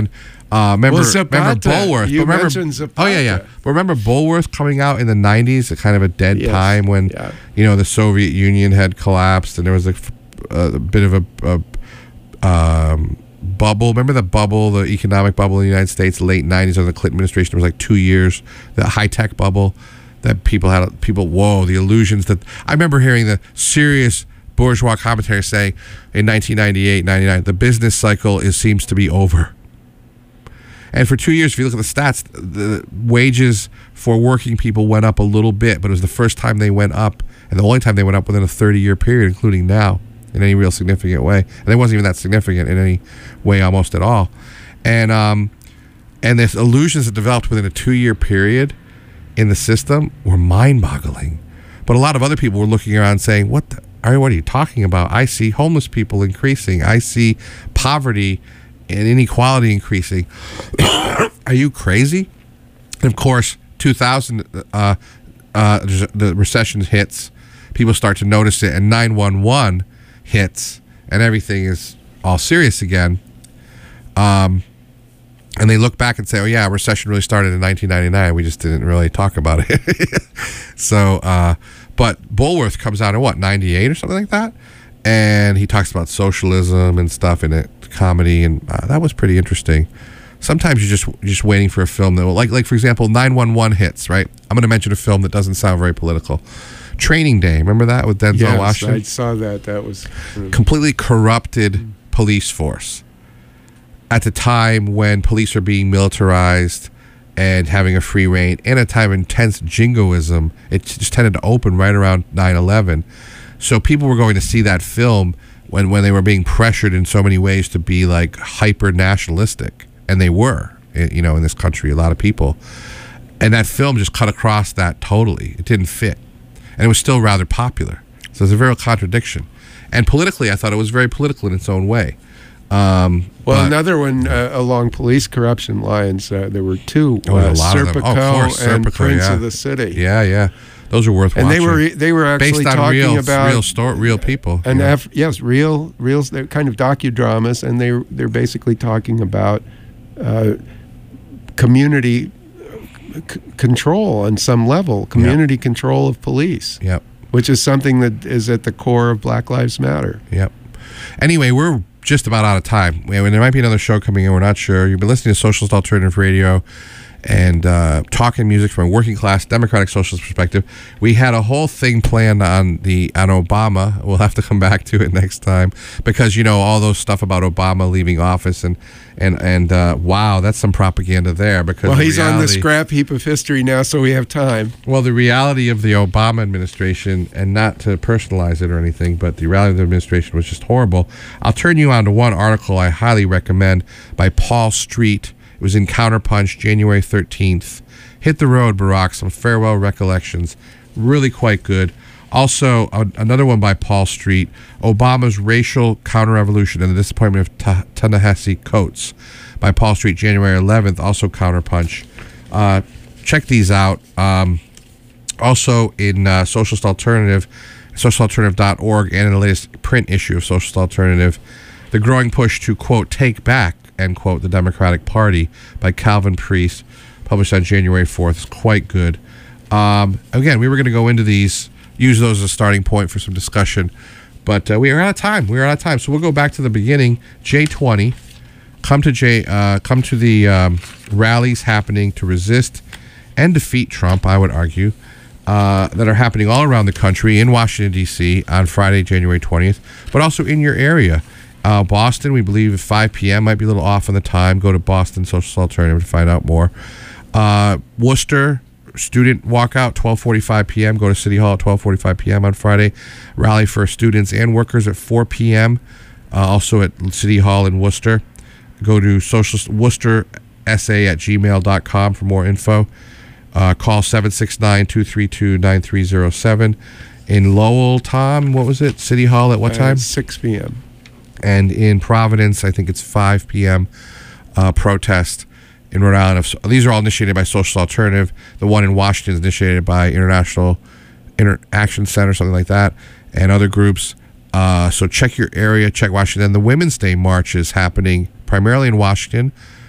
Uh, remember, Well, Zapata, remember Bulworth? you but remember, mentioned Zapata. Oh yeah, yeah. But remember Bulworth coming out in the nineties, a kind of a dead Yes, time when yeah. you know the Soviet Union had collapsed and there was a, a bit of a, a um, bubble. Remember the bubble, the economic bubble in the United States, late nineties under the Clinton administration. It was like two years, the high tech bubble that people had. People, whoa, the illusions that I remember hearing the serious bourgeois commentary say in nineteen ninety-eight, ninety-nine, the business cycle is seems to be over. And for two years, if you look at the stats, the wages for working people went up a little bit, but it was the first time they went up, and the only time they went up within a thirty-year period, including now, in any real significant way. And it wasn't even that significant in any way almost at all. And um, and the illusions that developed within a two-year period in the system were mind-boggling. But a lot of other people were looking around saying, what the, what are you talking about? I see homeless people increasing. I see poverty and inequality increasing. Are you crazy? And of course, two thousand, uh, uh, the recession hits. People start to notice it, and nine one one hits, and everything is all serious again. Um, and they look back and say, "Oh yeah, recession really started in nineteen ninety-nine. We just didn't really talk about it." so, uh, but Bulworth comes out in what, ninety-eight or something like that, and he talks about socialism and stuff in it. Comedy, and uh, that was pretty interesting. Sometimes you're just you're just waiting for a film that will, like like for example, nine one one hits, right? I'm going to mention a film that doesn't sound very political. Training Day, remember that with Denzel yes, Washington? I saw that. That was completely corrupted police force at the time when police are being militarized and having a free reign, and a time of intense jingoism. It just tended to open right around nine eleven. So people were going to see that film when when they were being pressured in so many ways to be like hyper nationalistic, and they were, you know, in this country, a lot of people, and that film just cut across that totally. It didn't fit, and it was still rather popular. So there's a real contradiction, and politically, I thought it was very political in its own way. Um, well, but, another one uh, along police corruption lines. Uh, there were two. Oh, uh, a lot of them. Oh, of course, and Serpico, Prince yeah. of the City. Yeah, yeah. Those are worth and watching. they were they were actually based on talking real, about real story, real people. And yeah. af- yes, real, real. They're kind of docudramas, and they they're basically talking about uh, community c- control on some level, community yep. control of police. Yep. Which is something that is at the core of Black Lives Matter. Yep. Anyway, we're just about out of time. There might be another show coming in. We're not sure. You've been listening to Socialist Alternative Radio and uh, talking music from a working class democratic socialist perspective. We had a whole thing planned on the on Obama. We'll have to come back to it next time because, you know, all those stuff about Obama leaving office and and and uh, wow, that's some propaganda there. Because well, the he's reality, on the scrap heap of history now, so we have time. Well, the reality of the Obama administration, and not to personalize it or anything, but the reality of the administration was just horrible. I'll turn you on to one article I highly recommend by Paul Street. It was in Counterpunch, January thirteenth. Hit the road, Barack. Some farewell recollections. Really quite good. Also, uh, another one by Paul Street, Obama's Racial Counter-Revolution and the Disappointment of Ta- Ta-Nehisi Coates by Paul Street, January eleventh. Also Counterpunch. Uh, check these out. Um, also in uh, Socialist Alternative, social alternative dot org, and in the latest print issue of Socialist Alternative, the growing push to, quote, take back, end quote, the Democratic Party by Calvin Priest, published on January fourth. It's quite good. Um, again, we were going to go into these, use those as a starting point for some discussion, but uh, we are out of time. We are out of time, so we'll go back to the beginning. J twenty, come to J, uh, come to the um, rallies happening to resist and defeat Trump, I would argue, uh, that are happening all around the country in Washington, D C on Friday, January twentieth, but also in your area. Uh, Boston, we believe at five p.m. might be a little off on the time. Go to Boston Social Alternative to find out more. Uh, Worcester, student walkout, twelve forty-five p.m. Go to City Hall at twelve forty-five p.m. on Friday. Rally for students and workers at four p.m. Uh, also at City Hall in Worcester. Go to Socialist Worcester S A at gmail dot com for more info. Uh, call seven six nine, two three two, nine three zero seven. In Lowell, Tom, what was it? City Hall at what time? Uh, six p.m. And in Providence, I think it's five p.m. Uh, protest in Rhode Island. These are all initiated by Social Alternative. The one in Washington is initiated by International Inter Action Center, something like that, and other groups. Uh, so check your area, check Washington. The Women's Day March is happening primarily in Washington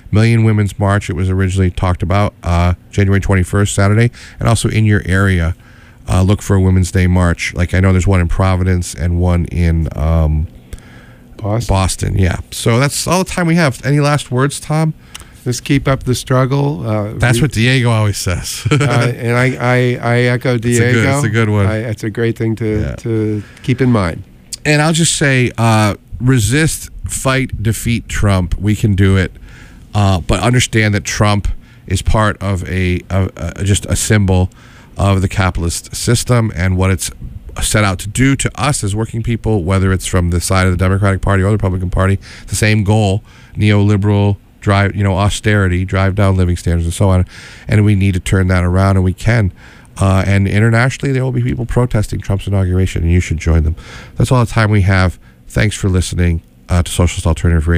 Million Women's March, it was originally talked about, uh, January twenty-first, Saturday. And also in your area, uh, look for a Women's Day March. Like I know there's one in Providence and one in um, Boston. Boston, yeah. So that's all the time we have. Any last words, Tom? Let's keep up the struggle. Uh, That's we, what Diego always says. uh, and I, I, I echo Diego. It's a good, it's a good one. I, it's a great thing to, Yeah. to keep in mind. And I'll just say, uh, resist, fight, defeat Trump. We can do it. Uh, but understand that Trump is part of a, a, a just a symbol of the capitalist system and what it's set out to do to us as working people, whether it's from the side of the Democratic Party or the Republican Party. The same goal, neoliberal, drive, you know, austerity, drive down living standards and so on. And we need to turn that around, and we can. Uh, and internationally, there will be people protesting Trump's inauguration, and you should join them. That's all the time we have. Thanks for listening uh, to Socialist Alternative Radio.